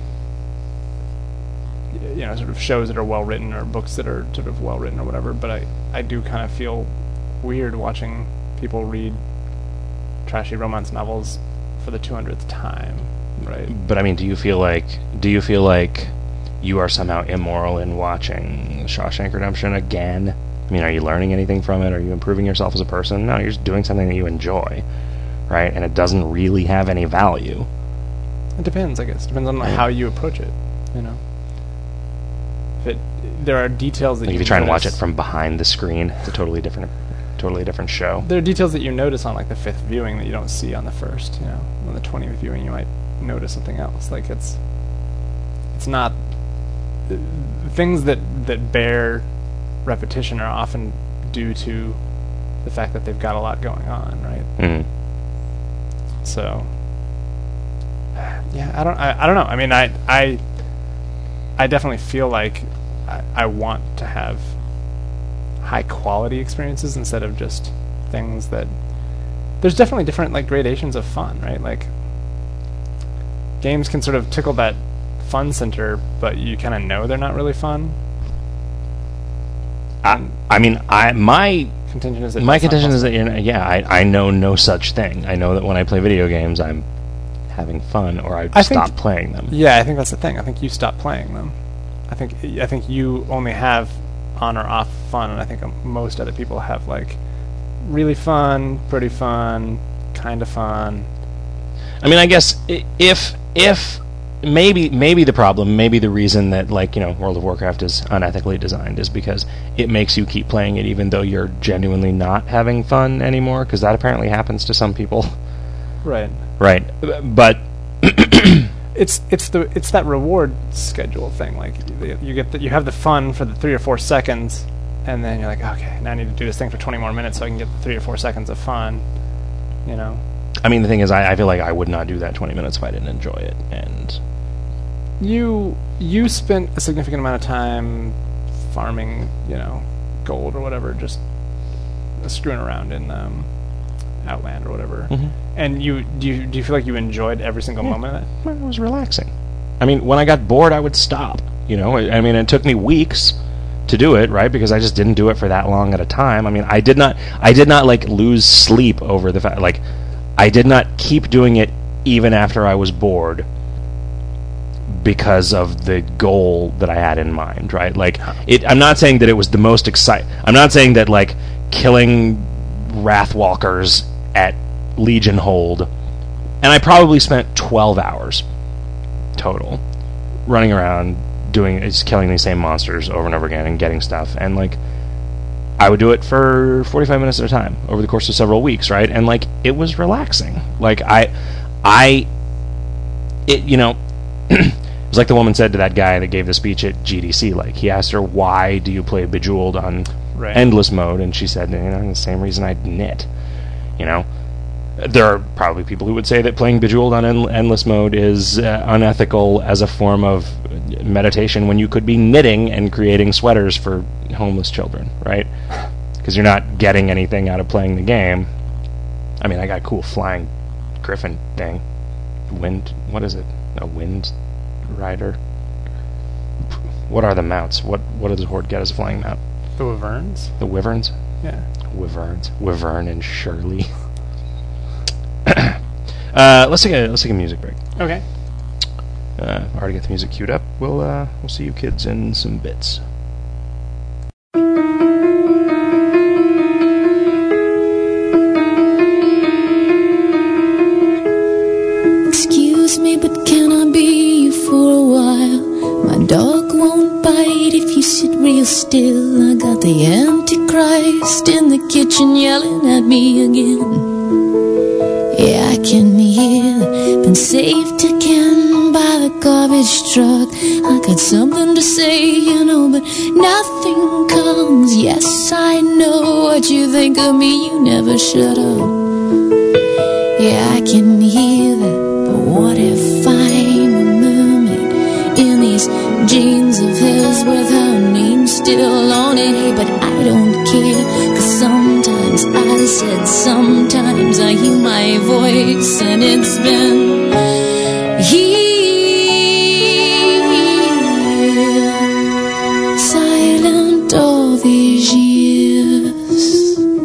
sort of shows that are well written or books that are sort of well written or whatever. But I do kind of feel weird watching people read trashy romance novels for the 200th time, right? But I mean, do you feel like you are somehow immoral in watching Shawshank Redemption again? I mean, are you learning anything from it? Are you improving yourself as a person? No, you're just doing something that you enjoy, right? And it doesn't really have any value. It depends, I guess. It depends on how you approach it, If there are details that like if you try and watch it from behind the screen, it's a totally different show. There are details that you notice on like the 5th viewing that you don't see on the first. On the 20th viewing, you might notice something else. Like it's not things that bear repetition are often due to the fact that they've got a lot going on, right? Mm-hmm. So, yeah, I don't know. I mean, I definitely feel like I want to have high quality experiences instead of just things that. There's definitely different like gradations of fun, right? Like, games can sort of tickle that fun center, but you kind of know they're not really fun. My contention is that I know no such thing. I know that when I play video games, I'm having fun, or I stop playing them. Yeah, I think that's the thing. I think you stop playing them. I think you only have on or off fun, and I think most other people have like really fun, pretty fun, kind of fun. I mean, I guess if maybe the problem, maybe the reason that World of Warcraft is unethically designed is because it makes you keep playing it even though you're genuinely not having fun anymore, because that apparently happens to some people. Right. But it's that reward schedule thing. Like you have the fun for the 3 or 4 seconds, and then you're like, okay, now I need to do this thing for 20 more minutes so I can get the 3 or 4 seconds of fun. I mean, the thing is, I feel like I would not do that 20 minutes if I didn't enjoy it, and you spent a significant amount of time farming, gold or whatever, just screwing around in Outland or whatever. Mm-hmm. And do you feel like you enjoyed every single moment of that? It was relaxing. I mean, when I got bored, I would stop. I mean, it took me weeks to do it, right? Because I just didn't do it for that long at a time. I mean, I did not like lose sleep over the fact, like, I did not keep doing it even after I was bored because of the goal that I had in mind, right? Like, I'm not saying that it was the most I'm not saying that, like, killing Wrathwalkers at Legion Hold, and I probably spent 12 hours total running around killing these same monsters over and over again and getting stuff, and, like, I would do it for 45 minutes at a time over the course of several weeks, right? And, like, it was relaxing. Like, it was like the woman said to that guy that gave the speech at GDC. Like, he asked her, why do you play Bejeweled on endless mode? And she said, the same reason I'd knit. There are probably people who would say that playing Bejeweled on endless mode is unethical as a form of meditation when you could be knitting and creating sweaters for homeless children, right? Because you're not getting anything out of playing the game. I mean, I got a cool flying griffin thing. What is it? A wind rider? What are the mounts? What does the Horde get as a flying mount? The Wyverns? The Wyverns? Yeah. Wyverns. Wyvern and Shirley. Let's take a music break. Okay. Already got the music queued up. We'll see you kids in some bits. Excuse me, but can I be you for a while? My dog won't bite if you sit real still. still. I got the Antichrist in the kitchen yelling at me again. Yeah, I can hear, been saved again by the garbage truck. I got something to say, you know, but nothing comes. Yes, I know what you think of me, you never shut up. Yeah, I can hear that, but what if I'm a mermaid in these jeans of his with her name still on it? Hey, but I don't care, 'cause sometimes I said, sometimes I hear my voice, and it's been here, silent all these years.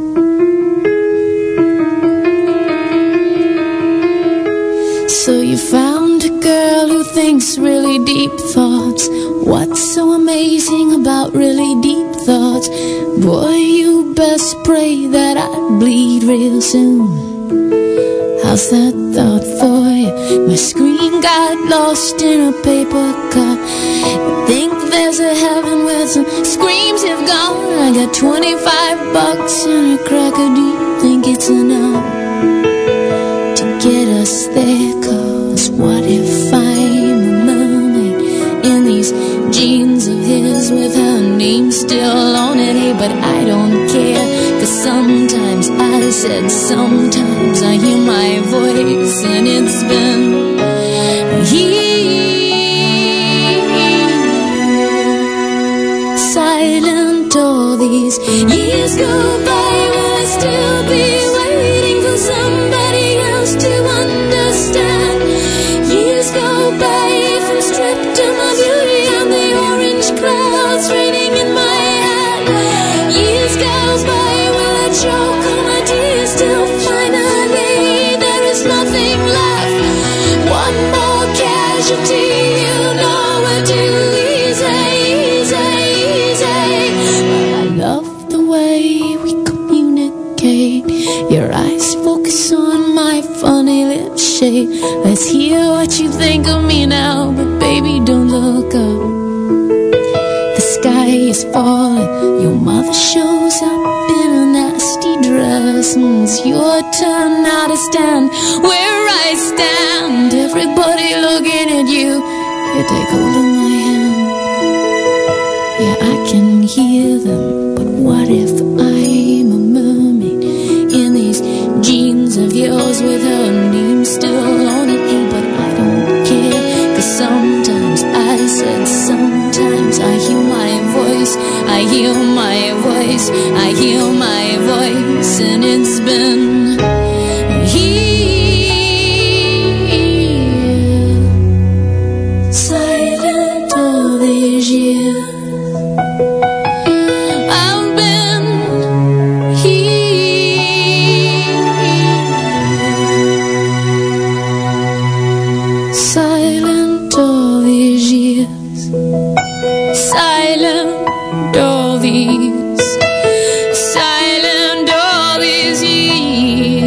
So you found a girl who thinks really deep thoughts. What's so amazing about really deep thoughts? Boy, you best pray that I bleed real soon. How's that thought for you? My screen got lost in a paper cup. Think there's a heaven where some screams have gone? I got $25 and a cracker. Do you think it's enough to get us there? 'Cause what if I'm a mermaid in these jeans of his with her name still on it? Hey, but I don't care, 'cause sometimes I said, sometimes I hear my voice, and it's been here, silent all these years go by. Will I still be waiting for somebody else to understand? Years go by from stripped to my beauty and the orange clouds raining in my head. Years goes by, will I choke on my tears till finally there is nothing left? One more casualty, you know we're too easy, easy, easy. I love the way we communicate. Your eyes focus on my funny lip shape. Let's hear what you think of me now, but baby, don't look up. The sky is falling, your mother shows up in a nasty dress, and it's your turn now to stand where I stand. Everybody looking at you, you take hold of my hand. Yeah, I can hear them, but what if I'm a mermaid in these jeans of yours with her name still on it? Hey, but I don't care, 'cause sometimes I said, sometimes I hear my voice, I hear my voice, I hear my voice, and it's been here, silent all these years. I've been here, silent all these years, silent all these, silent all these years.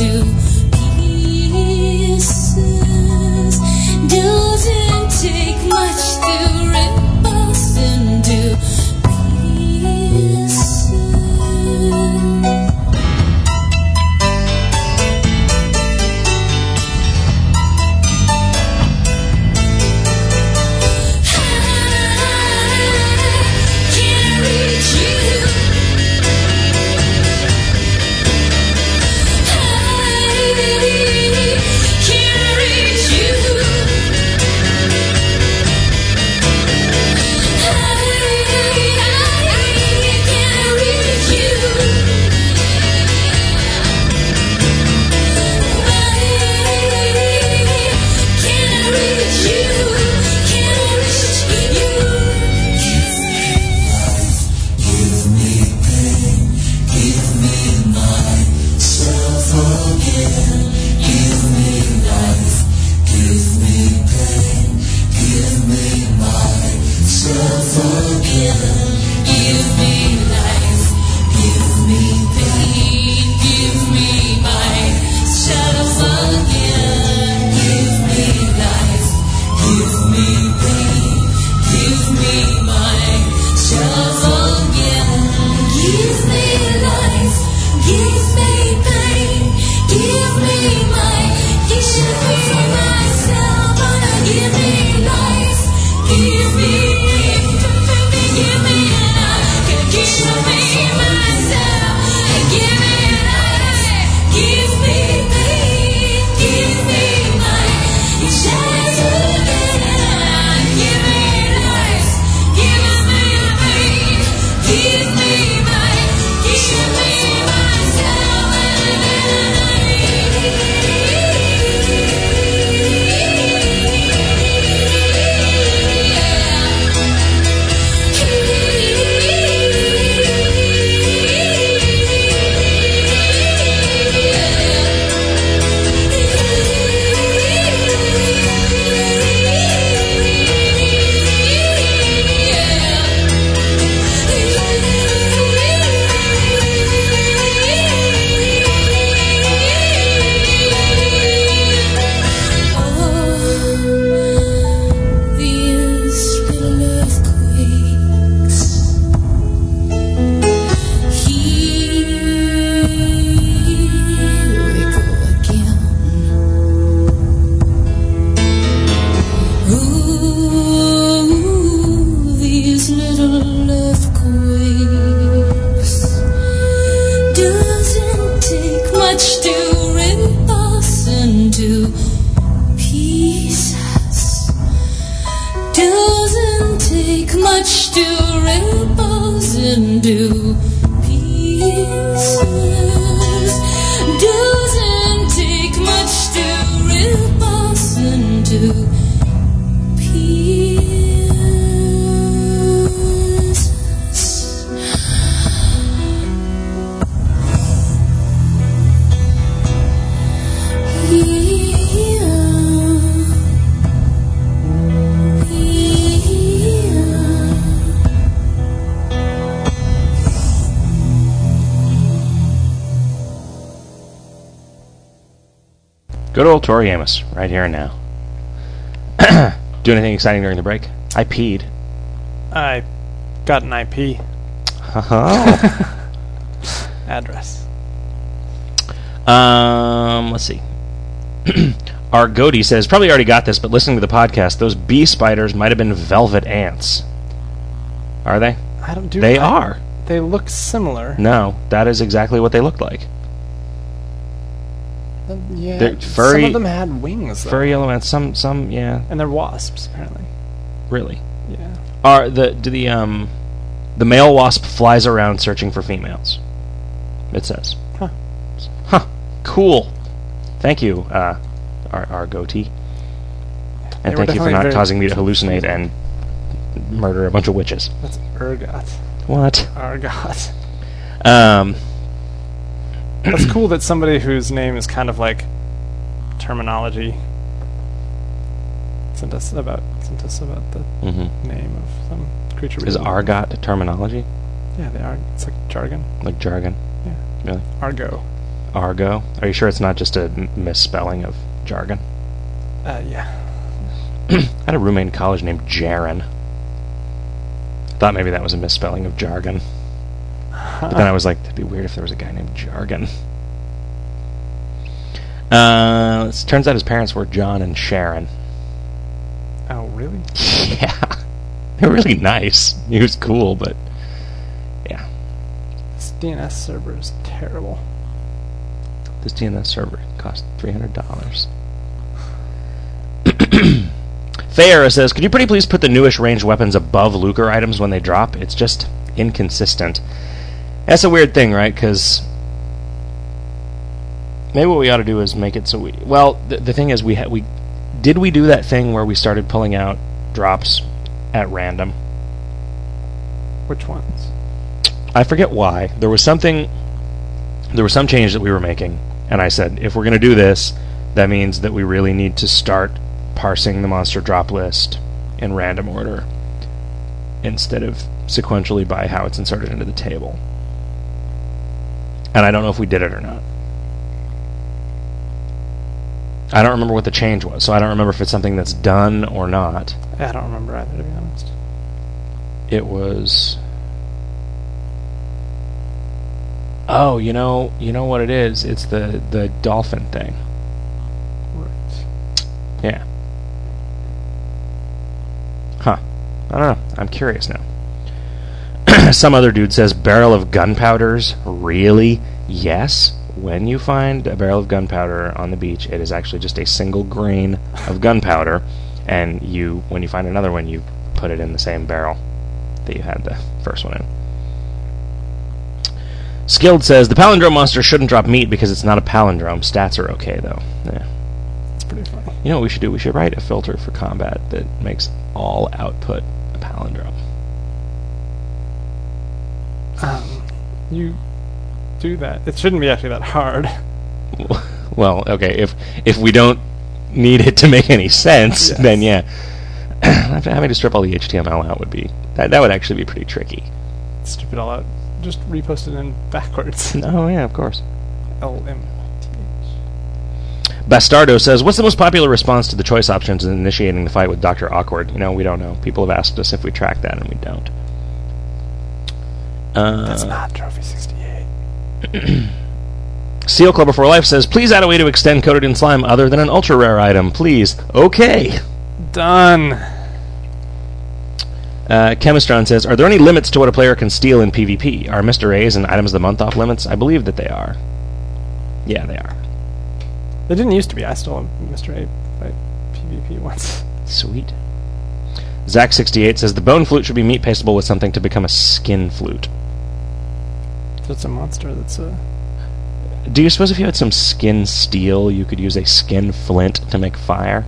into pieces. Doesn't take much to rip us into pieces. Good old Tori Amos, right here and now. Do anything exciting during the break? I peed. I got an IP Oh. address. Let's see. Our Goaty says, probably already got this, but listening to the podcast, those bee spiders might have been velvet ants. Are they? I don't do. They are. They look similar. No, that is exactly what they looked like. Yeah. They're furry- Some of them had wings, though. Furry yellow ants. Some, yeah. And they're wasps, apparently. Really? Yeah. Are the male wasp flies around searching for females? It says. Huh. Cool. Thank you, our goatee. And They were thank you for definitely not very- causing me to hallucinate and murder a bunch of witches. That's ergot. What? Argot. That's cool that somebody whose name is kind of like terminology sent us about the name of some creature. Is argot terminology? Yeah, they are. It's like jargon. Like jargon? Yeah. Really? Argo. Argo. Are you sure it's not just a misspelling of jargon? Yeah. I had a roommate in college named Jaren. Thought maybe that was a misspelling of jargon. But then I was like, that'd be weird if there was a guy named Jargon. It turns out his parents were John and Sharon. Oh, really? Yeah. They were really nice. He was cool, but... yeah. This DNS server is terrible. This DNS server cost $300. Fayera says, could you pretty please put the newish ranged weapons above Lucre items when they drop? It's just inconsistent. That's a weird thing, right? Because maybe what we ought to do is make it so we... well, the thing is, did we do that thing where we started pulling out drops at random? Which ones? I forget why. There was some change that we were making, and I said, if we're going to do this, that means that we really need to start parsing the monster drop list in random order instead of sequentially by how it's inserted into the table. And I don't know if we did it or not. I don't remember what the change was, so I don't remember if it's something that's done or not. I don't remember either, to be honest. It was... oh, you know what it is? It's the dolphin thing. Right. Yeah. Huh. I don't know. I'm curious now. Some other dude says, barrel of gunpowders? Really? Yes. When you find a barrel of gunpowder on the beach, it is actually just a single grain of gunpowder, and when you find another one, you put it in the same barrel that you had the first one in. Skilled says, the palindrome monster shouldn't drop meat because it's not a palindrome. Stats are okay, though. Yeah. It's pretty funny. You know what we should do? We should write a filter for combat that makes all output a palindrome. You do that. It shouldn't be actually that hard. Well, okay, if we don't need it to make any sense, yes, then yeah. Having to strip all the HTML out would be... that would actually be pretty tricky. Strip it all out. Just repost it in backwards. Oh, yeah, of course. LMTH. Bastardo says, what's the most popular response to the choice options in initiating the fight with Dr. Awkward? We don't know. People have asked us if we track that, and we don't. That's not Trophy 68. Seal Club Before Life says, please add a way to extend Coated in Slime other than an ultra rare item, please. Okay. Done. Chemistron says, are there any limits to what a player can steal in PvP? Are Mr. A's and Items of the Month off limits? I believe that they are. Yeah, they are. They didn't used to be. I stole a Mr. A by PvP once. Sweet. Zach68 says, the bone flute should be meat pasteable with something to become a skin flute. So it's a monster that's a... Do you suppose if you had some skin steel, you could use a skin flint to make fire?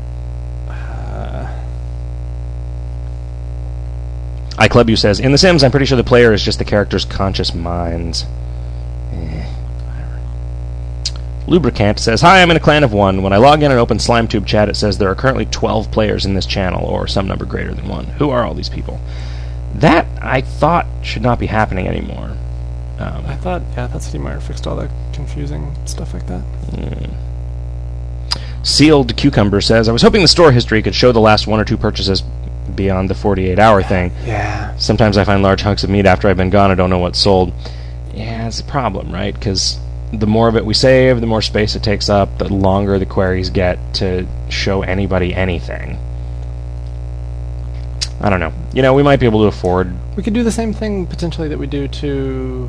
iClub says, in The Sims, I'm pretty sure the player is just the character's conscious minds. Lubricant says, hi, I'm in a clan of 1. When I log in and open SlimeTube chat, it says there are currently 12 players in this channel, or some number greater than 1. Who are all these people? That, I thought, should not be happening anymore. I thought Steamwire fixed all that confusing stuff like that. Sealed Cucumber says, I was hoping the store history could show the last 1 or 2 purchases beyond the 48-hour thing. Yeah. Sometimes I find large hunks of meat after I've been gone and don't know what's sold. Yeah, it's a problem, right? Because the more of it we save, the more space it takes up, the longer the queries get to show anybody anything. I don't know. We might be able to afford... We could do the same thing, potentially, that we do to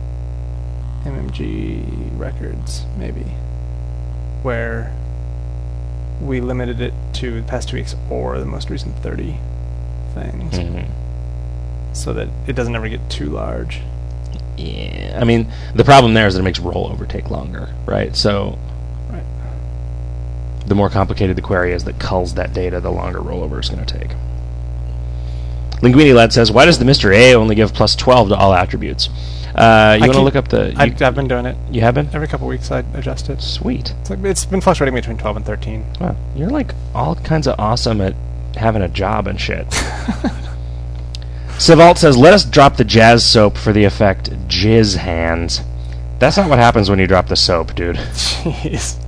MMG Records, maybe. Where we limited it to the past 2 weeks or the most recent 30 things. Mm-hmm. So that it doesn't ever get too large. Yeah, I mean, the problem there is that it makes rollover take longer, right? So, right. The more complicated the query is that culls that data, the longer rollover is going to take. Linguini Lad says, why does the Mr. A only give plus 12 to all attributes? You want to look up the... I've been doing it. You have been? Every couple weeks I adjust it. Sweet. It's been fluctuating between 12 and 13. Wow, you're like all kinds of awesome at having a job and shit. Savalt says, let us drop the jazz soap for the effect Jizz Hands. That's not what happens when you drop the soap, dude. Jeez.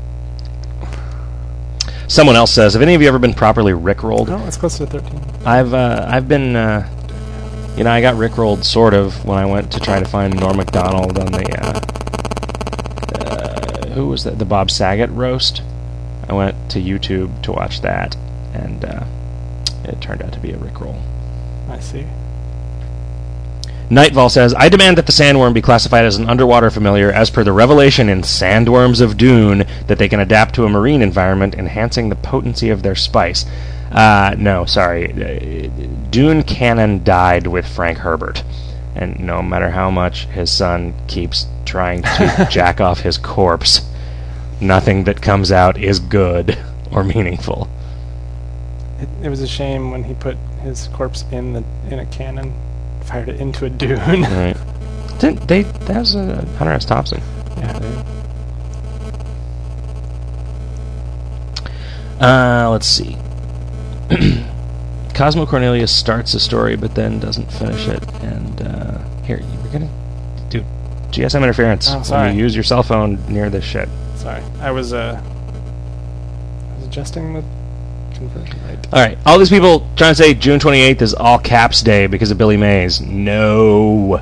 Someone else says, have any of you ever been properly rickrolled? No, it's close to 13. I've been, I got rickrolled sort of when I went to try to find Norm Macdonald on the, who was that? The Bob Saget roast. I went to YouTube to watch that, and it turned out to be a rickroll. I see. Nightfall says, I demand that the sandworm be classified as an underwater familiar as per the revelation in Sandworms of Dune that they can adapt to a marine environment, enhancing the potency of their spice. No, sorry. Dune canon died with Frank Herbert, and no matter how much his son keeps trying to jack off his corpse, nothing that comes out is good or meaneful. It was a shame when he put his corpse in a cannon, fired it into a dune. Right. That was Hunter S. Thompson. Yeah. Let's see. Cosmo Cornelius starts a story but then doesn't finish it. And here, we're gonna do GSM interference. Oh, sorry. When you use your cell phone near this shit. Sorry, I was adjusting the conversion rate. All right, all these people trying to say June 28th is all caps day because of Billy Mays. No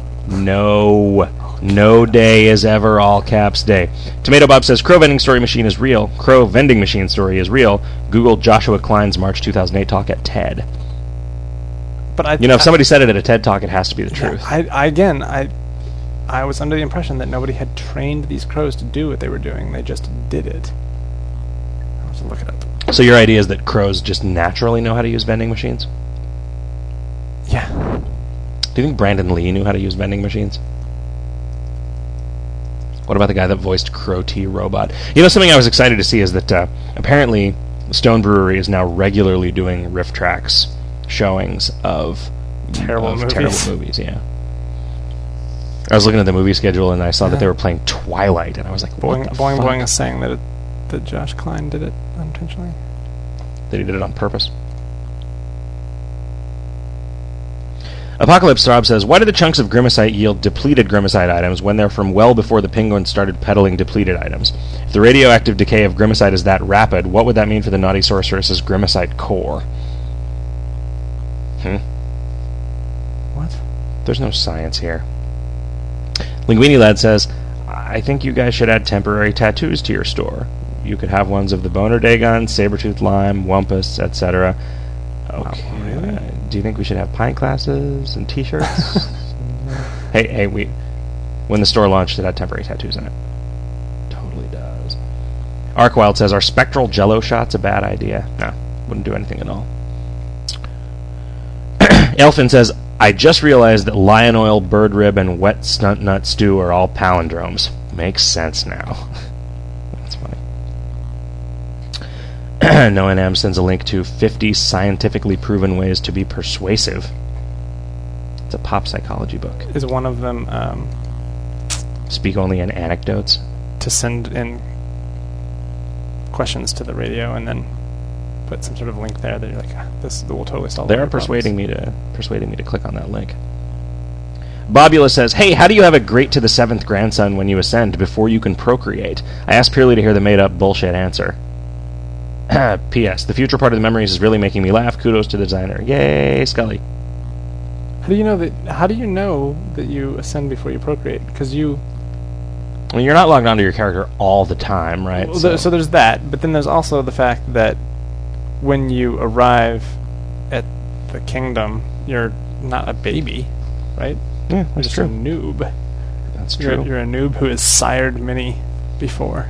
day is ever all caps day. Tomato Bob says Crow vending story machine is real. Crow vending machine story is real. Google Joshua Klein's March 2008 talk at TED. But if somebody said it at a TED talk, it has to be the truth. I was under the impression that nobody had trained these crows to do what they were doing. They just did it. I'll have to look it up. So your idea is that crows just naturally know how to use vending machines? Yeah. Do you think Brandon Lee knew how to use vending machines? What about the guy that voiced Crow T. Robot? Something I was excited to see is that apparently Stone Brewery is now regularly doing Riff Tracks showings of terrible movies. Yeah. I was looking at the movie schedule and I saw that they were playing Twilight, and I was like, Boing Boing is saying that Josh Klein did it unintentionally. That he did it on purpose. Apocalypse Throb says, why do the chunks of Grimacite yield depleted Grimacite items when they're from well before the Penguins started peddling depleted items? If the radioactive decay of Grimacite is that rapid, what would that mean for the Naughty Sorceress's Grimacite core? What? There's no science here. Linguini Lad says, I think you guys should add temporary tattoos to your store. You could have ones of the Boner Dagon, Sabertooth Lime, Wumpus, etc. Okay. Really? Do you think we should have pint glasses and t-shirts? Hey, when the store launched, it had temporary tattoos in it. Totally does. Arkwild says, are spectral jello shots a bad idea? No, wouldn't do anything at all. Elfin says, I just realized that lion oil, bird rib, and wet stunt nut stew are all palindromes. Makes sense now. That's funny. Noah M sends a link to 50 scientifically proven ways to be persuasive. It's a pop psychology book. Is one of them Speak only in anecdotes? To send in questions to the radio and then put some sort of link there that you're like, this will totally solve. They are persuading me to click on that link. Bobula says, hey, how do you have a great to the 7th grandson when you ascend before you can procreate? I asked purely to hear the made-up bullshit answer. P.S. The future part of the memories is really making me laugh. Kudos to the designer. Yay, Scully. How do you know that you ascend before you procreate? Because you... I mean, you're not logged onto your character all the time, right? Well, so there's that, but then there's also the fact that when you arrive at the kingdom, you're not a baby, right? Yeah, You're just a noob. That's true. You're a noob who has sired many before.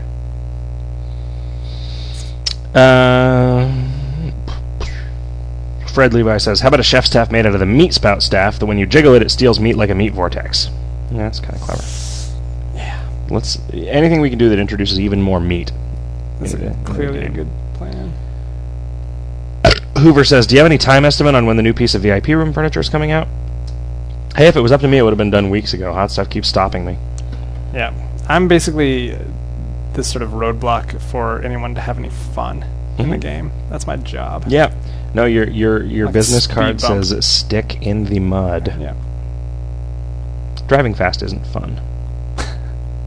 Fred Levi says, how about a chef staff made out of the meat spout staff that when you jiggle it, it steals meat like a meat vortex? Yeah, that's kind of clever. Yeah. Anything we can do that introduces even more meat. That's clearly a good plan. Hoover says, do you have any time estimate on when the new piece of VIP room furniture is coming out? Hey, if it was up to me, it would have been done weeks ago. Hot stuff keeps stopping me. Yeah. I'm basically this sort of roadblock for anyone to have any fun in the game. That's my job. Yeah. No, your Like business speed card bump. says stick in the mud. Yeah. Driving fast isn't fun.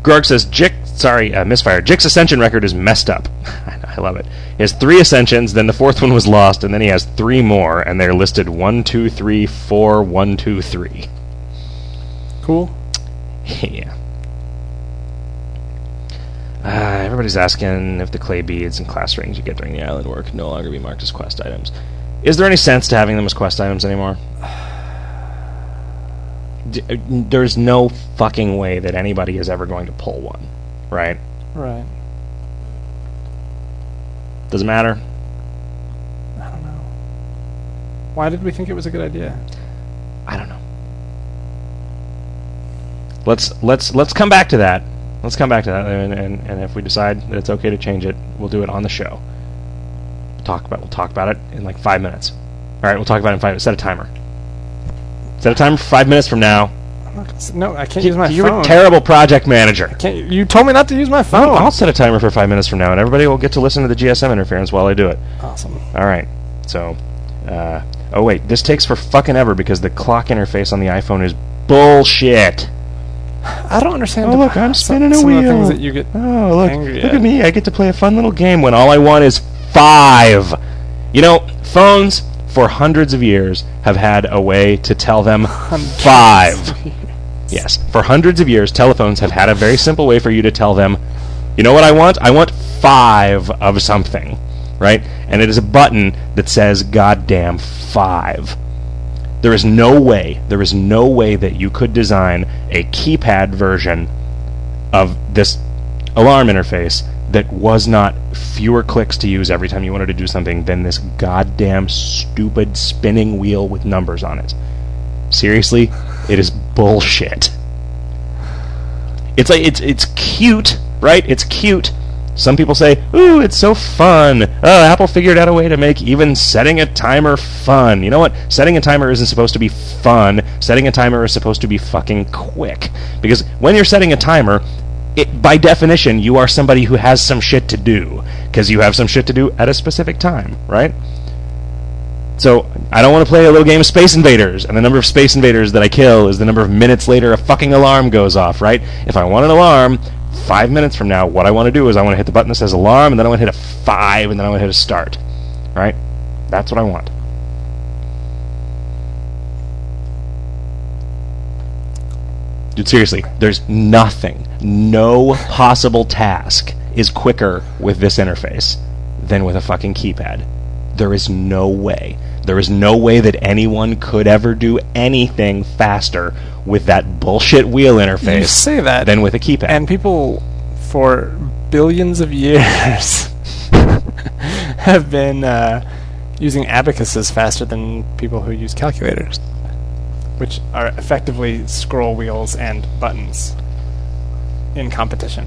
Grog says, misfire. Jick's ascension record is messed up. I love it. He has 3 ascensions, then the 4th one was lost, and then he has 3 more, and they're listed 1, 2, 3, 4, 1, 2, 3. Cool. Yeah. Everybody's asking if the clay beads and class rings you get during the island work no longer be marked as quest items. Is there any sense to having them as quest items anymore? There's no fucking way that anybody is ever going to pull one, right? Right. Does it matter? I don't know. Why did we think it was a good idea? I don't know. Let's come back to that. Let's come back to that, and if we decide that it's okay to change it, we'll do it on the show. We'll talk about it in like 5 minutes. All right, we'll talk about it in 5 minutes. Set a timer. Set a timer for 5 minutes from now. No, I can't use my phone. You're a terrible project manager. You told me not to use my phone. I'll set a timer for 5 minutes from now, and everybody will get to listen to the GSM interference while I do it. Awesome. All right. So, oh wait, this takes for fucking ever because the clock interface on the iPhone is bullshit. I don't understand. Oh look, I'm spinning a some wheel. Of the things that you get angry look at me. I get to play a fun little game when all I want is 5. You know, phones for hundreds of years have had a way to tell them 5. Yes, for hundreds of years, telephones have had a very simple way for you to tell them, you know what I want? I want 5 of something, right? And it is a button that says goddamn 5. There is no way that you could design a keypad version of this alarm interface that was not fewer clicks to use every time you wanted to do something than this goddamn stupid spinning wheel with numbers on it. Seriously, it is bullshit. It's like it's cute, right? It's cute. Some people say, "Ooh, it's so fun." Oh, Apple figured out a way to make even setting a timer fun. You know what? Setting a timer isn't supposed to be fun. Setting a timer is supposed to be fucking quick. Because when you're setting a timer, by definition, you are somebody who has some shit to do. Because you have some shit to do at a specific time, right? So, I don't want to play a little game of Space Invaders, and the number of Space Invaders that I kill is the number of minutes later a fucking alarm goes off, right? If I want an alarm 5 minutes from now, what I want to do is I want to hit the button that says alarm, and then I want to hit a 5, and then I want to hit a start. Right? That's what I want. Dude, seriously, there's nothing, no possible task is quicker with this interface than with a fucking keypad. There is no way. There is no way that anyone could ever do anything faster with that bullshit wheel interface You say that, than with a keypad. and people for billions of years have been using abacuses faster than people who use calculators, which are effectively scroll wheels and buttons in competition.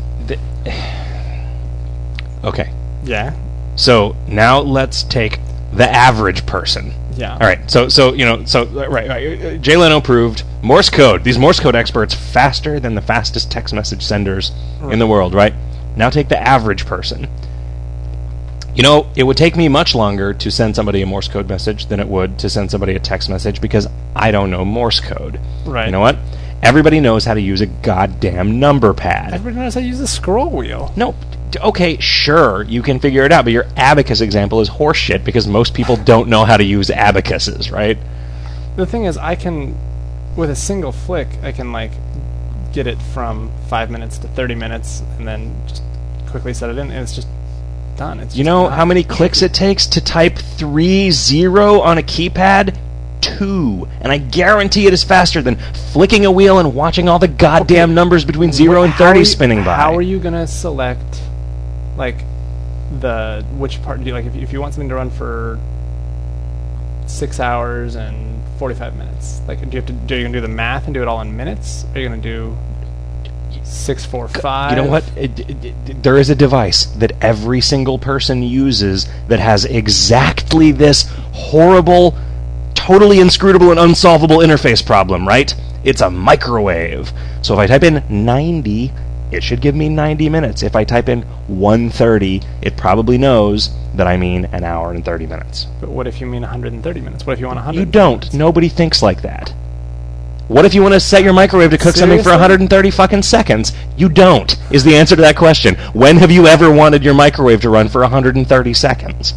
Okay. Yeah. So now let's take the average person. Yeah. All right. So right. Jay Leno proved Morse code. These Morse code experts faster than the fastest text message senders in the world. Right. Now take the average person. You know, it would take me much longer to send somebody a Morse code message than it would to send somebody a text message because I don't know Morse code. Right. You know what? Everybody knows how to use a goddamn number pad. Everybody knows how to use a scroll wheel. No. Okay, sure, you can figure it out, but your abacus example is horseshit because most people don't know how to use abacuses, right? The thing is, I can, with a single flick, I can, like, get it from 5 minutes to 30 minutes and then just quickly set it in, and it's just done. It's you know how many clicks it takes to type 30 on a keypad? 2. And I guarantee it is faster than flicking a wheel and watching all the goddamn numbers between 0 and 30 spinning by. How are you going to select, like, which part do you, like, if you want something to run for 6 hours and 45 minutes, like, are you going to do the math and do it all in minutes? Are you going to do 6, 4, 5? You know what? There is a device that every single person uses that has exactly this horrible, totally inscrutable and unsolvable interface problem, right? It's a microwave. So if I type in 90, it should give me 90 minutes. If I type in 130, it probably knows that I mean an hour and 30 minutes. But what if you mean 130 minutes? What if you want 100? You don't. Nobody thinks like that. What if you want to set your microwave to cook something for Seriously? 130 fucking seconds? You don't, is the answer to that question. When have you ever wanted your microwave to run for 130 seconds?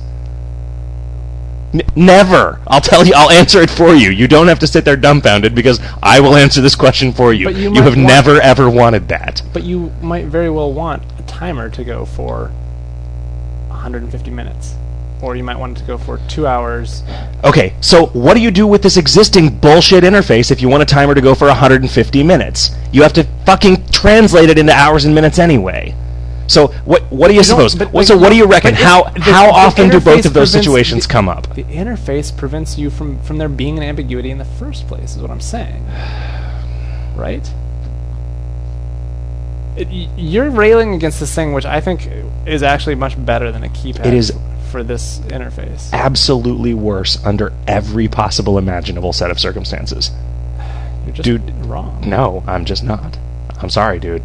Never. I'll tell you, I'll answer it for you. You don't have to sit there dumbfounded because I will answer this question for you. But you You might have want- never ever wanted that. But you might very well want a timer to go for 150 minutes. Or you might want it to go for 2 hours. Okay, so what do you do with this existing bullshit interface if you want a timer to go for 150 minutes? You have to fucking translate it into hours and minutes anyway. So what do you suppose? but, So what do you reckon? but How the often do both interface of those prevents situations the- come up? The interface prevents you from there being an ambiguity in the first place, is what I'm saying. Right? You're railing against this thing, which I think is actually much better than a keypad. It is for this interface. absolutely worse under every possible imaginable set of circumstances. You're just Dude, wrong. No, I'm just not. I'm sorry, dude.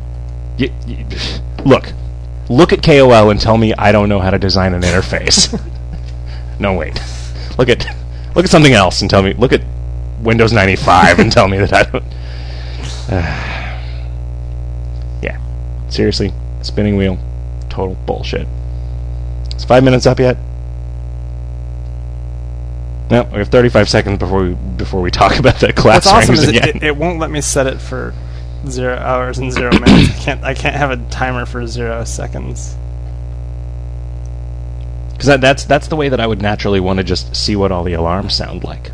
Look at KOL and tell me I don't know how to design an interface. No, wait. Look at something else and tell me. Look at Windows 95 and tell me that I don't. Yeah, seriously, spinning wheel, total bullshit. Is 5 minutes up yet? No, we have 35 seconds before we talk about the class What's awesome ranks is again. it won't let me set it for 0 hours and 0 minutes. I can't have a timer for 0 seconds. Because that's the way that I would naturally want to just see what all the alarms sound like.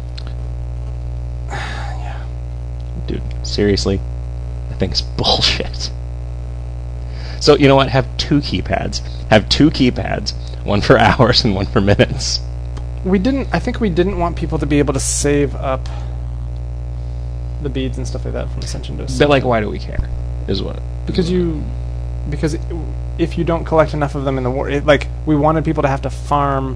Yeah. Dude, seriously, that thing's bullshit. So you know what? Have two keypads. Have two keypads, one for hours and one for minutes. I think we didn't want people to be able to save up the beads and stuff like that from Ascension to Ascension. But like, why do we care? Is what? Because if you don't collect enough of them in the war, we wanted people to have to farm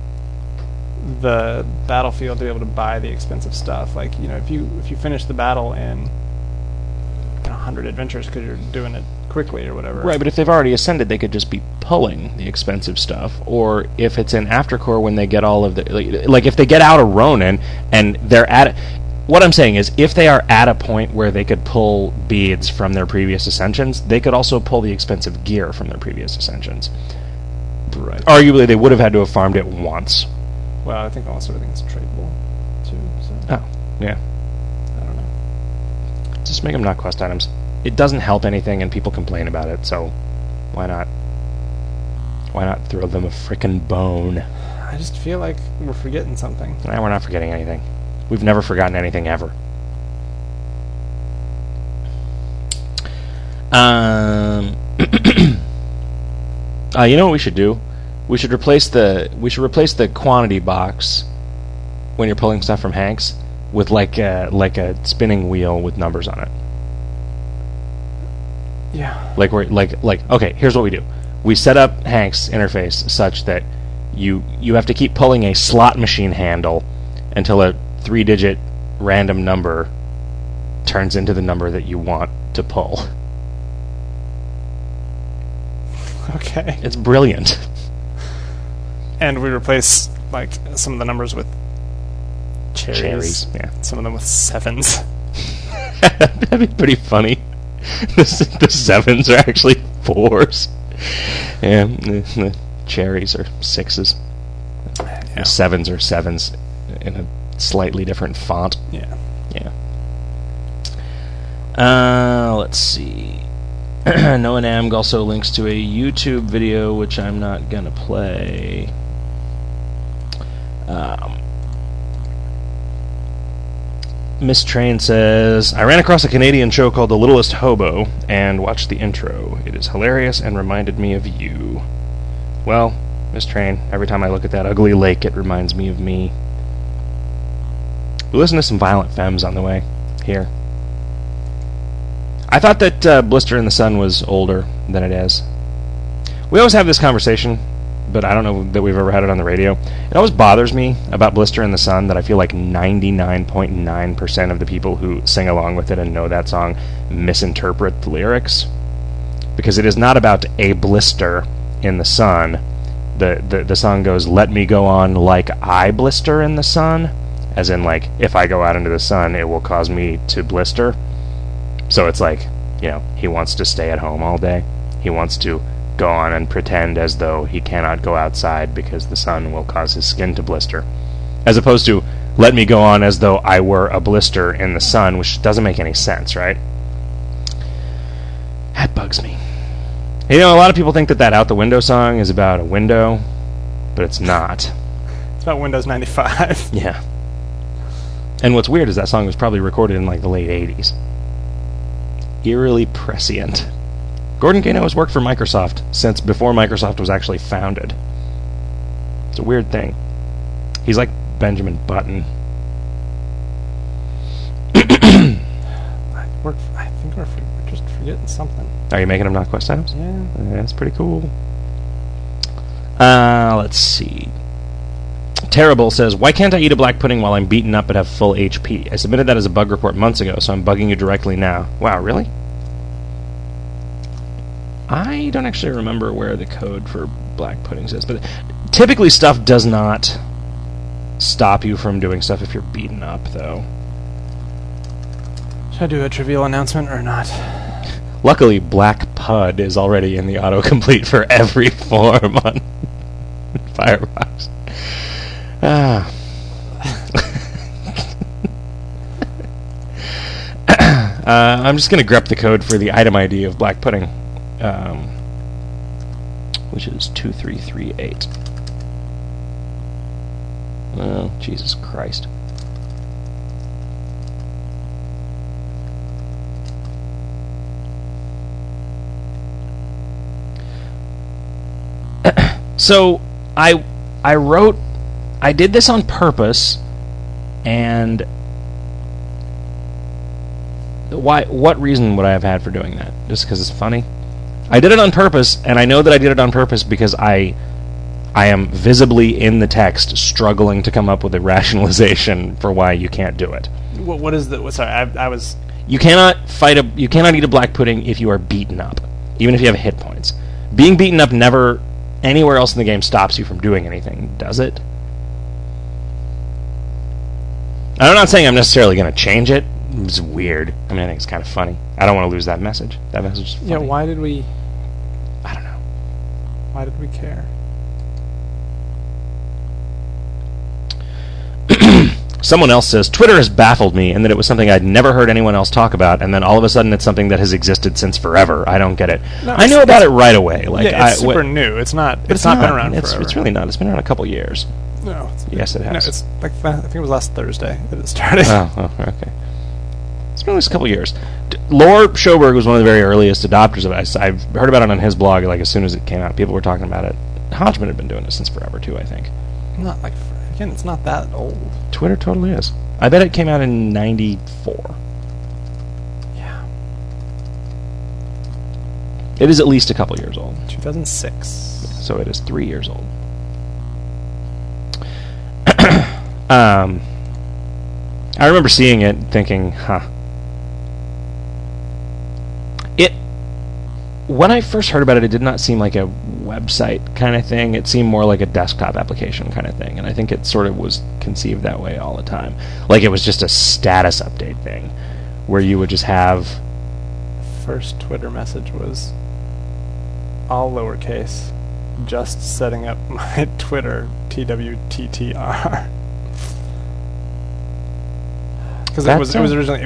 the battlefield to be able to buy the expensive stuff. Like, if you finish the battle in 100 adventures because you're doing it quickly or whatever. Right, but if they've already ascended, they could just be pulling the expensive stuff. Or if it's in Aftercore when they get all of the... Like if they get out of Ronin and they're at... What I'm saying is, if they are at a point where they could pull beads from their previous ascensions, they could also pull the expensive gear from their previous ascensions. Right. Arguably, they would have had to have farmed it once. Well, I think almost everything's tradable too. So Oh, yeah. I don't know. Just make them not quest items. It doesn't help anything, and people complain about it, so why not? Why not throw them a frickin' bone? I just feel like we're forgetting something. Nah, we're not forgetting anything. We've never forgotten anything ever. You know what we should do? We should replace the quantity box when you're pulling stuff from Hanks with like a spinning wheel with numbers on it. Yeah. Okay, here's what we do. We set up Hank's interface such that you have to keep pulling a slot machine handle until a 3-digit random number turns into the number that you want to pull. Okay. It's brilliant. And we replace some of the numbers with cherries. Yeah. Some of them with 7s. That'd be pretty funny. The 7s are actually 4s. Yeah, the cherries are 6s. The 7s are 7s in a slightly different font. Yeah. Yeah. Let's see. Noah Namg also links to a YouTube video, which I'm not gonna play. Miss Train says, I ran across a Canadian show called The Littlest Hobo and watched the intro. It is hilarious and reminded me of you. Well, Miss Train, every time I look at that ugly lake, it reminds me of me. We listen to some Violent Femmes on the way here. I thought that Blister in the Sun was older than it is. We always have this conversation, but I don't know that we've ever had it on the radio. It always bothers me about Blister in the Sun that I feel like 99.9% of the people who sing along with it and know that song misinterpret the lyrics. Because it is not about a blister in the sun. The song goes, let me go on like I blister in the sun. as in, like, if I go out into the sun, it will cause me to blister. So it's like, you know, he wants to stay at home all day. He wants to go on and pretend as though he cannot go outside because the sun will cause his skin to blister. As opposed to, let me go on as though I were a blister in the sun, which doesn't make any sense, right? That bugs me. You know, a lot of people think that that Out the Window song is about a window, but it's not. It's about Windows 95. Yeah. And what's weird is that song was probably recorded in, like, the late 80s. Eerily prescient. Gordon Gano has worked for Microsoft since before Microsoft was actually founded. It's a weird thing. He's like Benjamin Button. I think we're just forgetting something. Are you making them not quest items? Yeah. That's pretty cool. Let's see. Terrible says, why can't I eat a black pudding while I'm beaten up but have full HP? I submitted that as a bug report months ago, so I'm bugging you directly now. Wow, really? I don't actually remember where the code for black puddings is, but typically stuff does not stop you from doing stuff if you're beaten up, though. Should I do a trivial announcement or not? Luckily, Black Pud is already in the autocomplete for every form on Firefox. I'm just going to grep the code for the item ID of black pudding, which is 2338. Oh, Jesus Christ. So, I did this on purpose, and what reason would I have had for doing that? Just because it's funny? I did it on purpose, and I know that I did it on purpose because I am visibly in the text struggling to come up with a rationalization for why you can't do it. What is the... Sorry, I was... You cannot eat a black pudding if you are beaten up, even if you have hit points. Being beaten up never anywhere else in the game stops you from doing anything, does it? I'm not saying I'm necessarily going to change it. It's weird. I mean, I think it's kind of funny. I don't want to lose that message. That message is funny. Yeah, why did we... I don't know. Why did we care? Someone else says, Twitter has baffled me in that it was something I'd never heard anyone else talk about, and then all of a sudden it's something that has existed since forever. I don't get it. No, I knew about it right away. Like, yeah, it's super new. It's not been around forever. It's really not. It's been around a couple years. No. Yes, it has. No, it's like, I think it was last Thursday that it started. Oh, okay. It's been at least a couple years. Lore Schoberg was one of the very earliest adopters of it. I've heard about it on his blog like as soon as it came out. People were talking about it. Hodgman had been doing it since forever, too, I think. Not like... Again, it's not that old. Twitter totally is. I bet it came out in 94. Yeah. It is at least a couple years old. 2006. So it is 3 years old. I remember seeing it and thinking, when I first heard about it, it did not seem like a website kind of thing. It seemed more like a desktop application kind of thing, and I think it sort of was conceived that way all the time. Like it was just a status update thing, where you would just have... First Twitter message was all lowercase, just setting up my Twitter, TWTTR. Because it was originally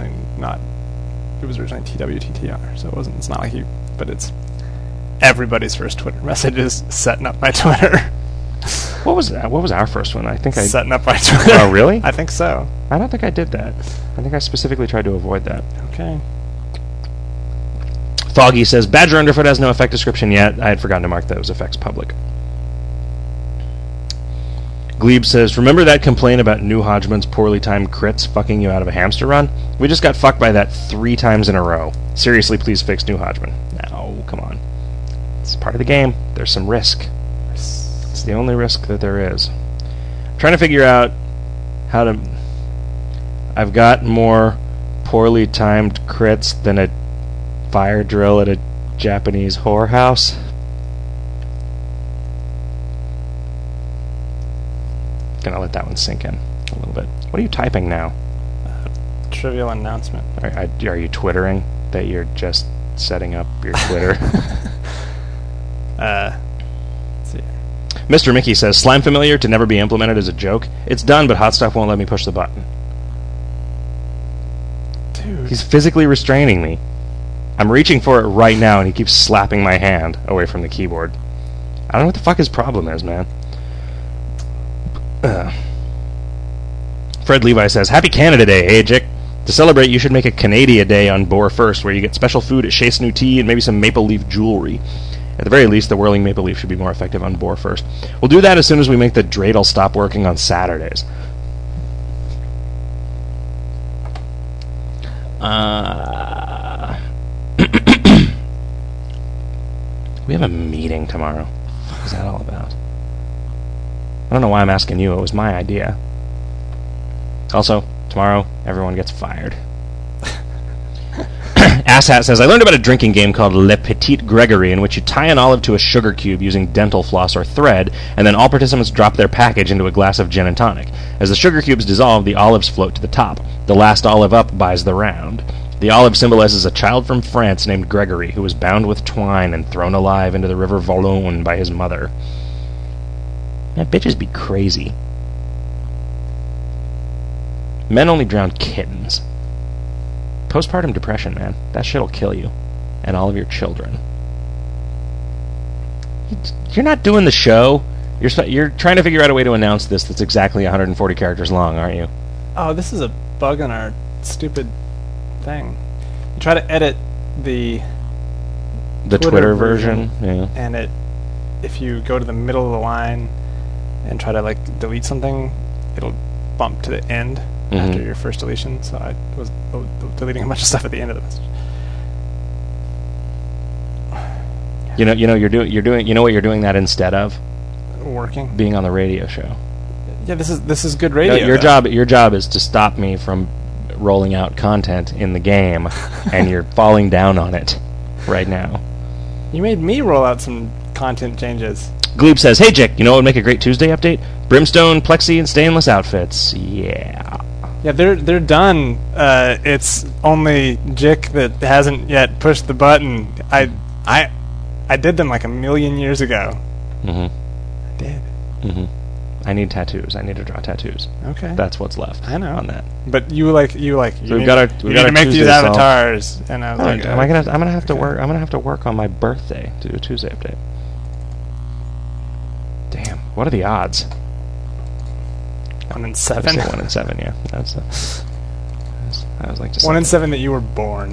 TWTTR, so it's not like but it's everybody's first Twitter message is setting up my Twitter. What was that? What was our first one? I think setting up my Twitter. Oh, really? I think so. I don't think I did that. I think I specifically tried to avoid that. Okay. Foggy says, Badger Underfoot has no effect description yet. I had forgotten to mark those effects public. Glebe says, remember that complaint about New Hodgman's poorly timed crits fucking you out of a hamster run? We just got fucked by that 3 times in a row. Seriously, please fix New Hodgman. No, come on. It's part of the game. There's some risk. It's the only risk that there is. I'm trying to figure out how to... I've got more poorly timed crits than a fire drill at a Japanese whorehouse. Gonna let that one sink in a little bit. What are you typing now? Trivial announcement. Are you twittering that you're just setting up your Twitter? Let's see. Mr. Mickey says, Slime Familiar to never be implemented as a joke. It's done, but Hot Stuff won't let me push the button. Dude. He's physically restraining me. I'm reaching for it right now, and he keeps slapping my hand away from the keyboard. I don't know what the fuck his problem is, man. Fred Levi says, Happy Canada Day, hey, Jick. To celebrate, you should make a Canada Day on Boar 1st, where you get special food at Chez Snoo Tea and maybe some maple leaf jewelry. At the very least, the whirling maple leaf should be more effective on Boar 1st. We'll do that as soon as we make the dreidel stop working on Saturdays. We have a meeting tomorrow. What is that all about? I don't know why I'm asking you. It was my idea. Also, tomorrow, everyone gets fired. Asshat says, I learned about a drinking game called Le Petit Gregory, in which you tie an olive to a sugar cube using dental floss or thread, and then all participants drop their package into a glass of gin and tonic. As the sugar cubes dissolve, the olives float to the top. The last olive up buys the round. The olive symbolizes a child from France named Gregory, who was bound with twine and thrown alive into the river Volone by his mother. That bitches be crazy. Men only drown kittens. Postpartum depression, man. That shit'll kill you. And all of your children. You're not doing the show. You're trying to figure out a way to announce this that's exactly 140 characters long, aren't you? Oh, this is a bug on our stupid thing. You try to edit the Twitter version. Yeah. And if you go to the middle of the line and try to like delete something, it'll bump to the end after your first deletion. So I was deleting a bunch of stuff at the end of the message. You know you're doing you know what you're doing that instead of? Working. Being on the radio show. Yeah, this is good radio. No, your job is to stop me from rolling out content in the game, and you're falling down on it right now. You made me roll out some content changes. Glebe says, Hey, Jick, you know what would make a great Tuesday update? Brimstone, plexi, and stainless outfits. Yeah. Yeah, they're done. It's only Jick that hasn't yet pushed the button. I did them like a million years ago. Mm-hmm. I did. Mm-hmm. I need tattoos. I need to draw tattoos. Okay. That's what's left. I know on that. But you need to make these avatars, and I was like, I'm gonna have to work. I'm gonna have to work on my birthday to do a Tuesday update. Damn, what are the odds? 1 in 7. 1 in 7. Yeah, I was like just 1 in 7 that you were born.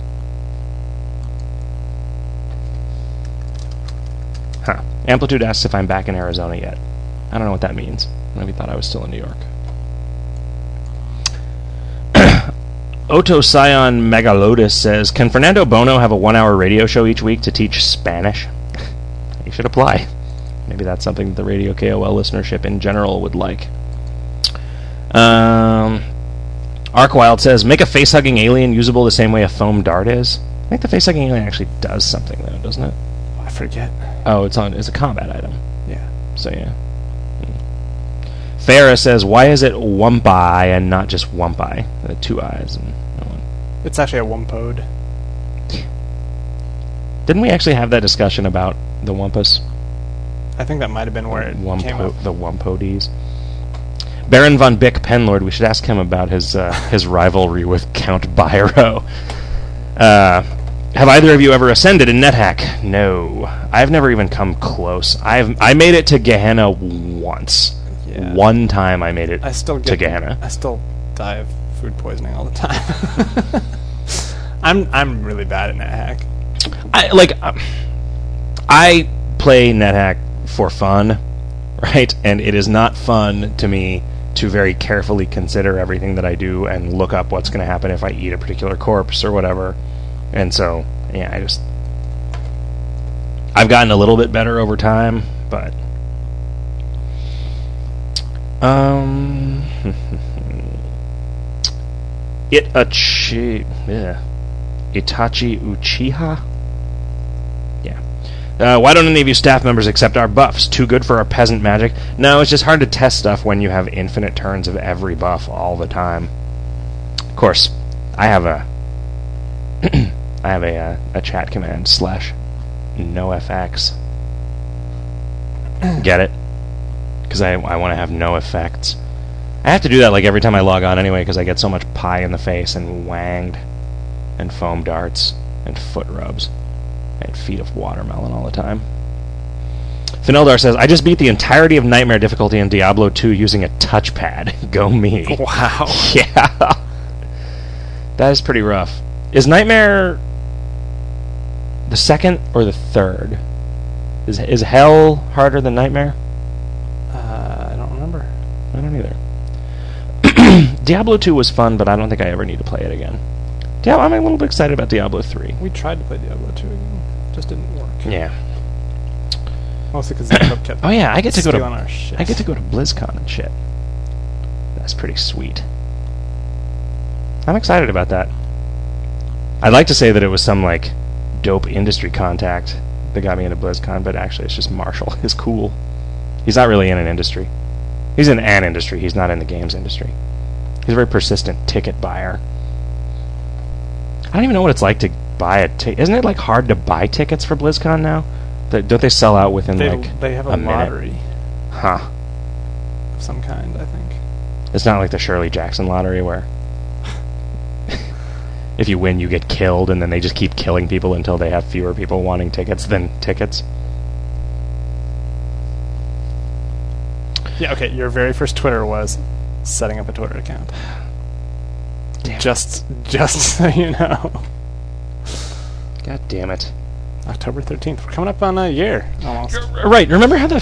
Huh. Amplitude asks if I'm back in Arizona yet. I don't know what that means. Maybe thought I was still in New York. Otto Sion Megalotus says, Can Fernando Bono have a 1-hour radio show each week to teach Spanish? He should apply. Maybe that's something that the Radio KOL listenership in general would like. Arkwild says, Make a face-hugging alien usable the same way a foam dart is. I think the face-hugging alien actually does something, though, doesn't it? I forget. Oh, it's a combat item. Yeah. So, yeah. Farah says, why is it Wumpai and not just Wumpai? 2 eyes and no one. It's actually a Wumpode. Didn't we actually have that discussion about the Wumpus? I think that might have been where it came up. The Wumpodies. Baron von Bick Penlord, we should ask him about his rivalry with Count Byro. Have either of you ever ascended in NetHack? No. I've never even come close. I made it to Gehenna once. Yeah. One time I made it to Gehenna. I still die of food poisoning all the time. I'm really bad at NetHack. I play NetHack for fun, right? And it is not fun to me to very carefully consider everything that I do and look up what's going to happen if I eat a particular corpse or whatever. And so, yeah, I've gotten a little bit better over time, but Itachi Uchiha? Yeah. Why don't any of you staff members accept our buffs? Too good for our peasant magic? No, it's just hard to test stuff when you have infinite turns of every buff all the time. Of course, I have a a chat command /NoFX. Get it? Because I want to have no effects. I have to do that like every time I log on anyway, because I get so much pie in the face and wanged and foam darts and foot rubs and feet of watermelon all the time. Fineldar says, I just beat the entirety of Nightmare difficulty in Diablo 2 using a touchpad. Go me. Wow. Yeah. That is pretty rough. Is Nightmare the second or the third? Is Hell harder than Nightmare? I don't remember. I don't either. Diablo 2 was fun, but I don't think I ever need to play it again. Yeah, I'm a little bit excited about Diablo 3. We tried to play Diablo 2 again. Just didn't work. Yeah. Mostly because Jacob kept Oh yeah, I get to go to our shit. I get to go to BlizzCon and shit. That's pretty sweet. I'm excited about that. I'd like to say that it was some like dope industry contact that got me into BlizzCon, but actually it's just Marshall. He's cool. He's not really in an industry. He's in an industry. He's not in the games industry. He's a very persistent ticket buyer. I don't even know what it's like to buy a ticket. Isn't it like hard to buy tickets for BlizzCon now? Don't they sell out within they have a minute? lottery Huh. of some kind, I think. It's not like the Shirley Jackson lottery where if you win you get killed and then they just keep killing people until they have fewer people wanting tickets than tickets. Yeah, okay, your very first Twitter was setting up a Twitter account. Damn. Just so you know. God damn it. October 13th. We're coming up on a year, almost. Right, remember how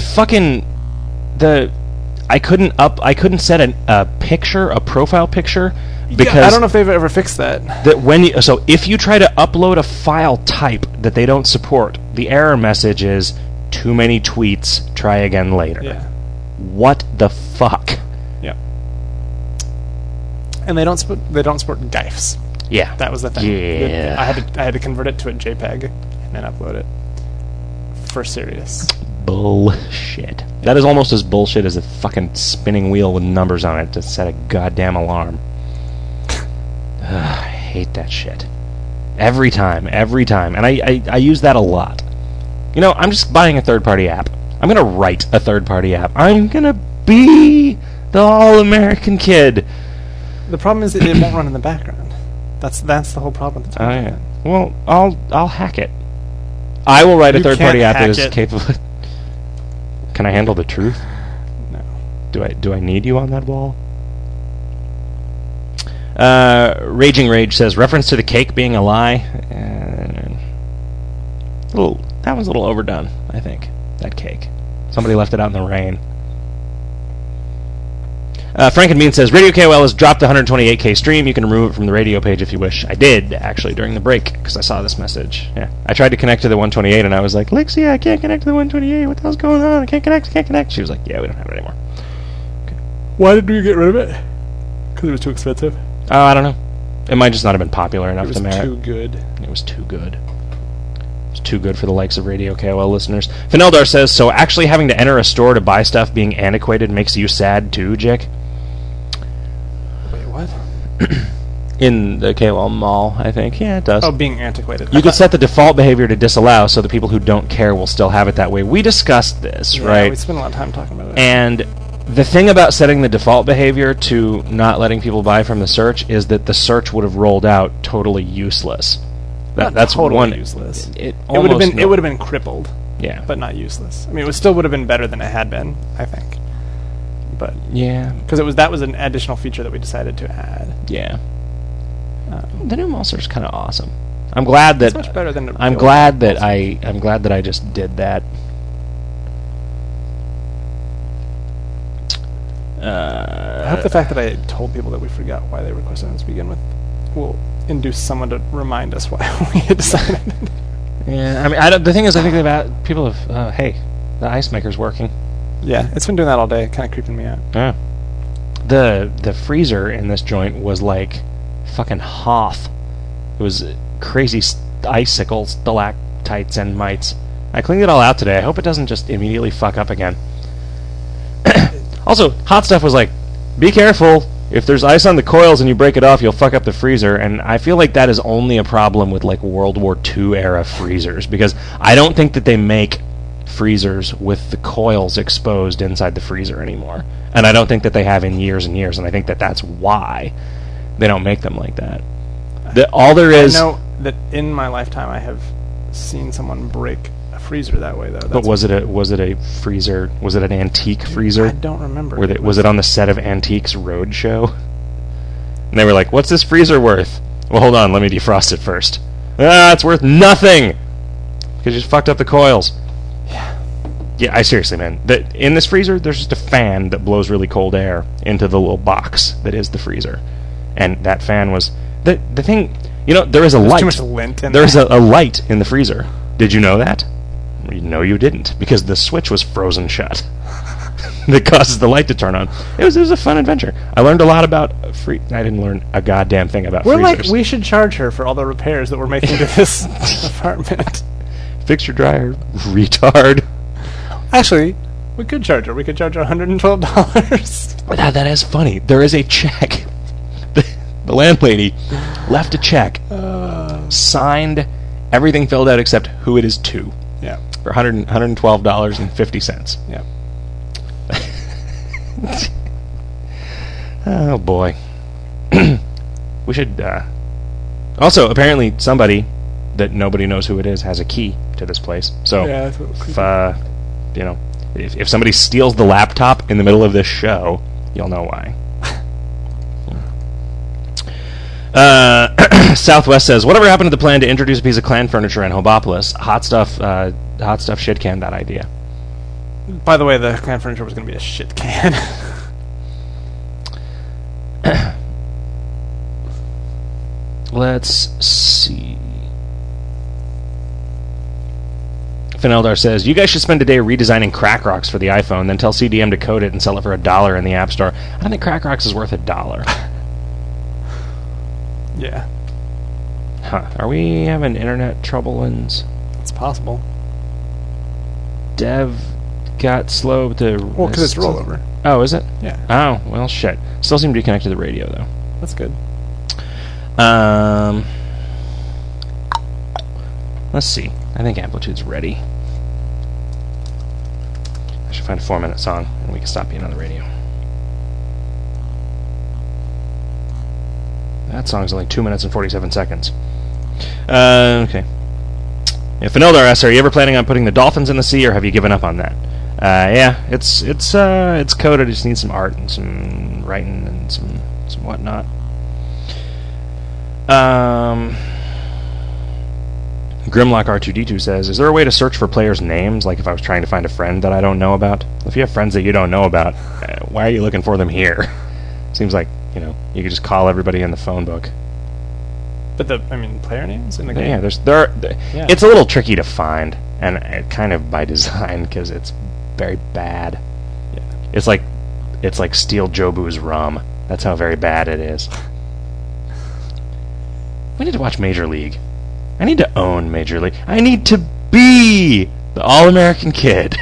I couldn't set a picture, a profile picture, because I don't know if they've ever fixed that. So if you try to upload a file type that they don't support, the error message is too many tweets, try again later. Yeah. What the fuck? Yeah. And they don't support GIFs. Yeah. That was the thing. Yeah. I had to convert it to a JPEG and then upload it. For serious. Bullshit. That is almost as bullshit as a fucking spinning wheel with numbers on it to set a goddamn alarm. I hate that shit. Every time. And I use that a lot. You know, I'm just buying a third-party app. I'm going to write a third-party app. I'm going to be the all-American kid. The problem is that it won't run in the background. That's the whole problem. Oh, yeah. Well, I'll hack it. I will write a third-party app that is capable. Can I handle the truth? No. Do I need you on that wall? Raging Rage says, reference to the cake being a lie. That one's a little overdone, I think. That cake. Somebody left it out in the rain. Frankenbean says, Radio KOL has dropped the 128k stream. You can remove it from the radio page if you wish. I did, actually, during the break, because I saw this message. Yeah. I tried to connect to the 128, and I was like, Lexia, I can't connect to the 128. What the hell's going on? I can't connect. She was like, yeah, we don't have it anymore. Okay. Why did we get rid of it? Because it was too expensive? Oh, I don't know. It might just not have been popular enough to merit. It was too good. It was too good. It was too good for the likes of Radio KOL listeners. Fineldar says, so actually having to enter a store to buy stuff being antiquated makes you sad too, Jick? Wait, what? In the KOL mall, I think. Yeah, it does. Oh, being antiquated. You could set the default behavior to disallow so the people who don't care will still have it that way. We discussed this, right? We spent a lot of time talking about it. And the thing about setting the default behavior to not letting people buy from the search is that the search would have rolled out totally useless. That's totally one useless. It would have been crippled. Yeah, but not useless. I mean, it still would have been better than it had been, I think. But yeah, because that was an additional feature that we decided to add. Yeah. The new mall search is kind of awesome. I'm glad that it's much better than I'm glad that I just did that. I hope the fact that I told people that we forgot why they requested us to begin with will induce someone to remind us why we had decided. Yeah, I mean, the thing is, I think about people have. Hey, the ice maker's working. Yeah, it's been doing that all day, kind of creeping me out. Yeah. The freezer in this joint was like fucking Hoth. It was crazy icicles, stalactites, and mites. I cleaned it all out today. I hope it doesn't just immediately fuck up again. Also, Hot Stuff was like, be careful. If there's ice on the coils and you break it off, you'll fuck up the freezer. And I feel like that is only a problem with like World War II era freezers, because I don't think that they make freezers with the coils exposed inside the freezer anymore. And I don't think that they have in years and years. And I think that that's why they don't make them like that. All there is... I know that in my lifetime I have seen someone break a freezer that way, though. But was it a freezer? Was it an antique freezer? I don't remember. Was it on the set of Antiques Roadshow? And they were like, "What's this freezer worth?" Well, hold on, let me defrost it first. It's worth nothing because you just fucked up the coils. Yeah, I seriously, man. In this freezer, there's just a fan that blows really cold air into the little box that is the freezer, and that fan was the thing. You know, there is a light. Too much lint in There's a light in the freezer. Did you know that? No, you didn't, because the switch was frozen shut. That causes the light to turn on. It was a fun adventure. I learned a lot about I didn't learn a goddamn thing about freezers. We're like, we should charge her for all the repairs that we're making to this apartment. Fix your dryer, retard. Actually, we could charge her. We could charge her $112. That is funny. There is a check. The landlady left a check, signed, everything filled out except who it is to. Yeah. For $112.50. Yeah. Oh boy. We should. Also, apparently, somebody that nobody knows who it is has a key to this place. So, Yeah, that's what if somebody steals the laptop in the middle of this show, you'll know why. Southwest says, whatever happened to the plan to introduce a piece of clan furniture in Hobopolis? Hot stuff shit canned that idea. By the way, the clan furniture was going to be a shit can. Let's see. Fineldar says, you guys should spend a day redesigning Crack Rocks for the iPhone, then tell CDM to code it and sell it for $1 in the App Store. I don't think Crack Rocks is worth $1. Yeah. Huh. Are we having internet trouble? It's possible. Dev got slow to... Well, because it's rollover. Oh, is it? Yeah. Oh, well, shit. Still seem to be connected to the radio, though. That's good. Let's see. I think Amplitude's ready. I should find a 4-minute song, and we can stop being on the radio. That song's only 2 minutes and 47 seconds. Okay. Yeah, Fineldar asks, are you ever planning on putting the dolphins in the sea, or have you given up on that? Yeah, it's coded. It just needs some art and some writing and some whatnot. Grimlock R2D2 says, is there a way to search for players' names, like if I was trying to find a friend that I don't know about? If you have friends that you don't know about, why are you looking for them here? Seems like, you could just call everybody in the phone book. But player names in the game? Yeah, it's a little tricky to find, and kind of by design, because it's very bad. Yeah. It's like Steel Jobu's rum. That's how very bad it is. We need to watch Major League. I need to own Major League. I need to be the All-American kid.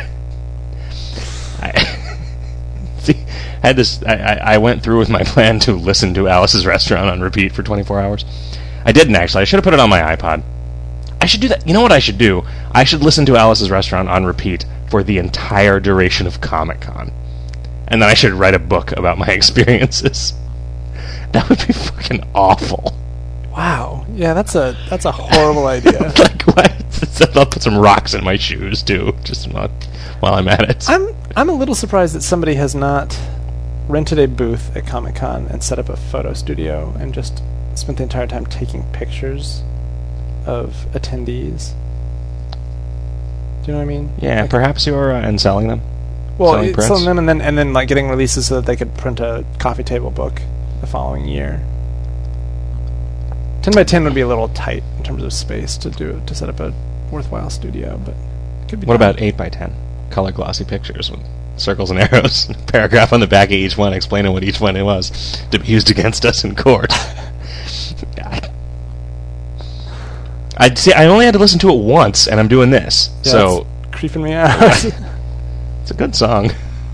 I went through with my plan to listen to Alice's Restaurant on repeat for 24 hours. I didn't, actually. I should have put it on my iPod. I should do that. You know what I should do? I should listen to Alice's Restaurant on repeat for the entire duration of Comic-Con. And then I should write a book about my experiences. That would be fucking awful. Wow. Yeah, that's a horrible idea. Like, what? I'll put some rocks in my shoes, too, just while I'm at it. I'm a little surprised that somebody has not rented a booth at Comic-Con and set up a photo studio and just spent the entire time taking pictures of attendees. Do you know what I mean? Yeah, like, perhaps you're and selling them. Well, selling them and then like getting releases so that they could print a coffee table book the following year. 10 by 10 would be a little tight in terms of space to set up a worthwhile studio, but it could be. What about 8 by 10 color glossy pictures with circles and arrows, and a paragraph on the back of each one explaining what each one it was to be used against us in court? I see. I only had to listen to it once, and I'm doing this. Yeah, So it's creeping me out. it's a good song.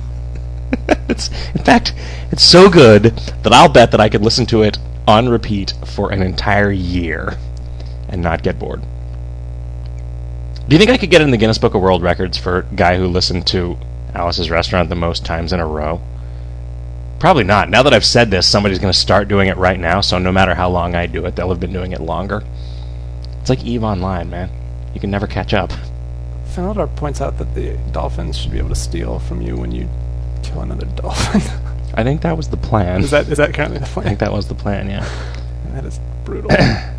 In fact, it's so good that I'll bet that I could listen to it on repeat for an entire year and not get bored. Do you think I could get in the Guinness Book of World Records for a guy who listened to Alice's Restaurant the most times in a row? Probably not. Now that I've said this, somebody's going to start doing it right now, so no matter how long I do it, they'll have been doing it longer. It's like EVE Online, man. You can never catch up. Fenelor points out that the dolphins should be able to steal from you when you kill another dolphin. I think that was the plan. Is that currently the I plan? think that was the plan, yeah. That is brutal.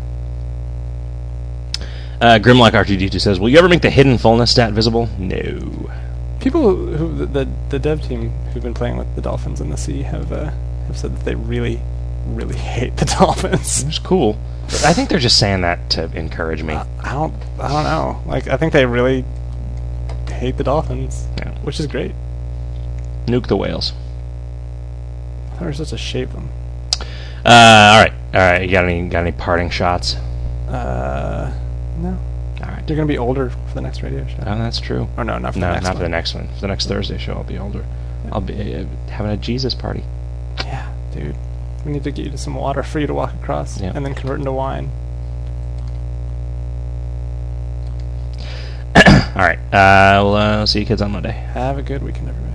Grimlock R2D2 says, will you ever make the hidden fullness stat visible? No. People who the dev team who've been playing with the dolphins in the sea have said that they really, really hate the dolphins. It's cool. I think they're just saying that to encourage me. I don't know. Like, I think they really hate the dolphins, Yeah. which is great. Nuke the whales. I thought we were supposed to shave them. All right. You got any parting shots? No. All right. You're gonna be older for the next radio show. Oh, that's true. Or no, not for the No, next not one. for the next one. For the next Thursday show, I'll be older. I'll be having a Jesus party. Yeah, dude. We need to get you to some water for you to walk across, Yeah. and then convert into wine. All right. We'll see you kids on Monday. Have a good weekend, everybody.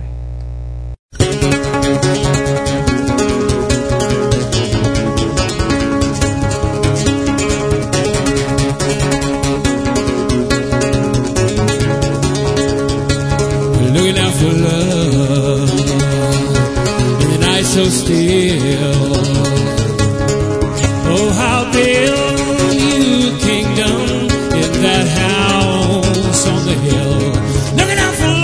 Looking out for love in the night so still. Oh, how build you a kingdom in that house on the hill. Looking out for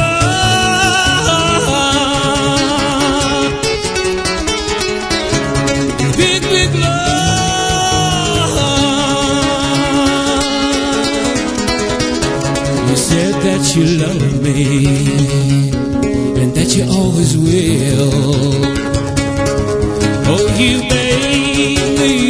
love, big, big love. You said that you love me and that you always will. Oh, you made me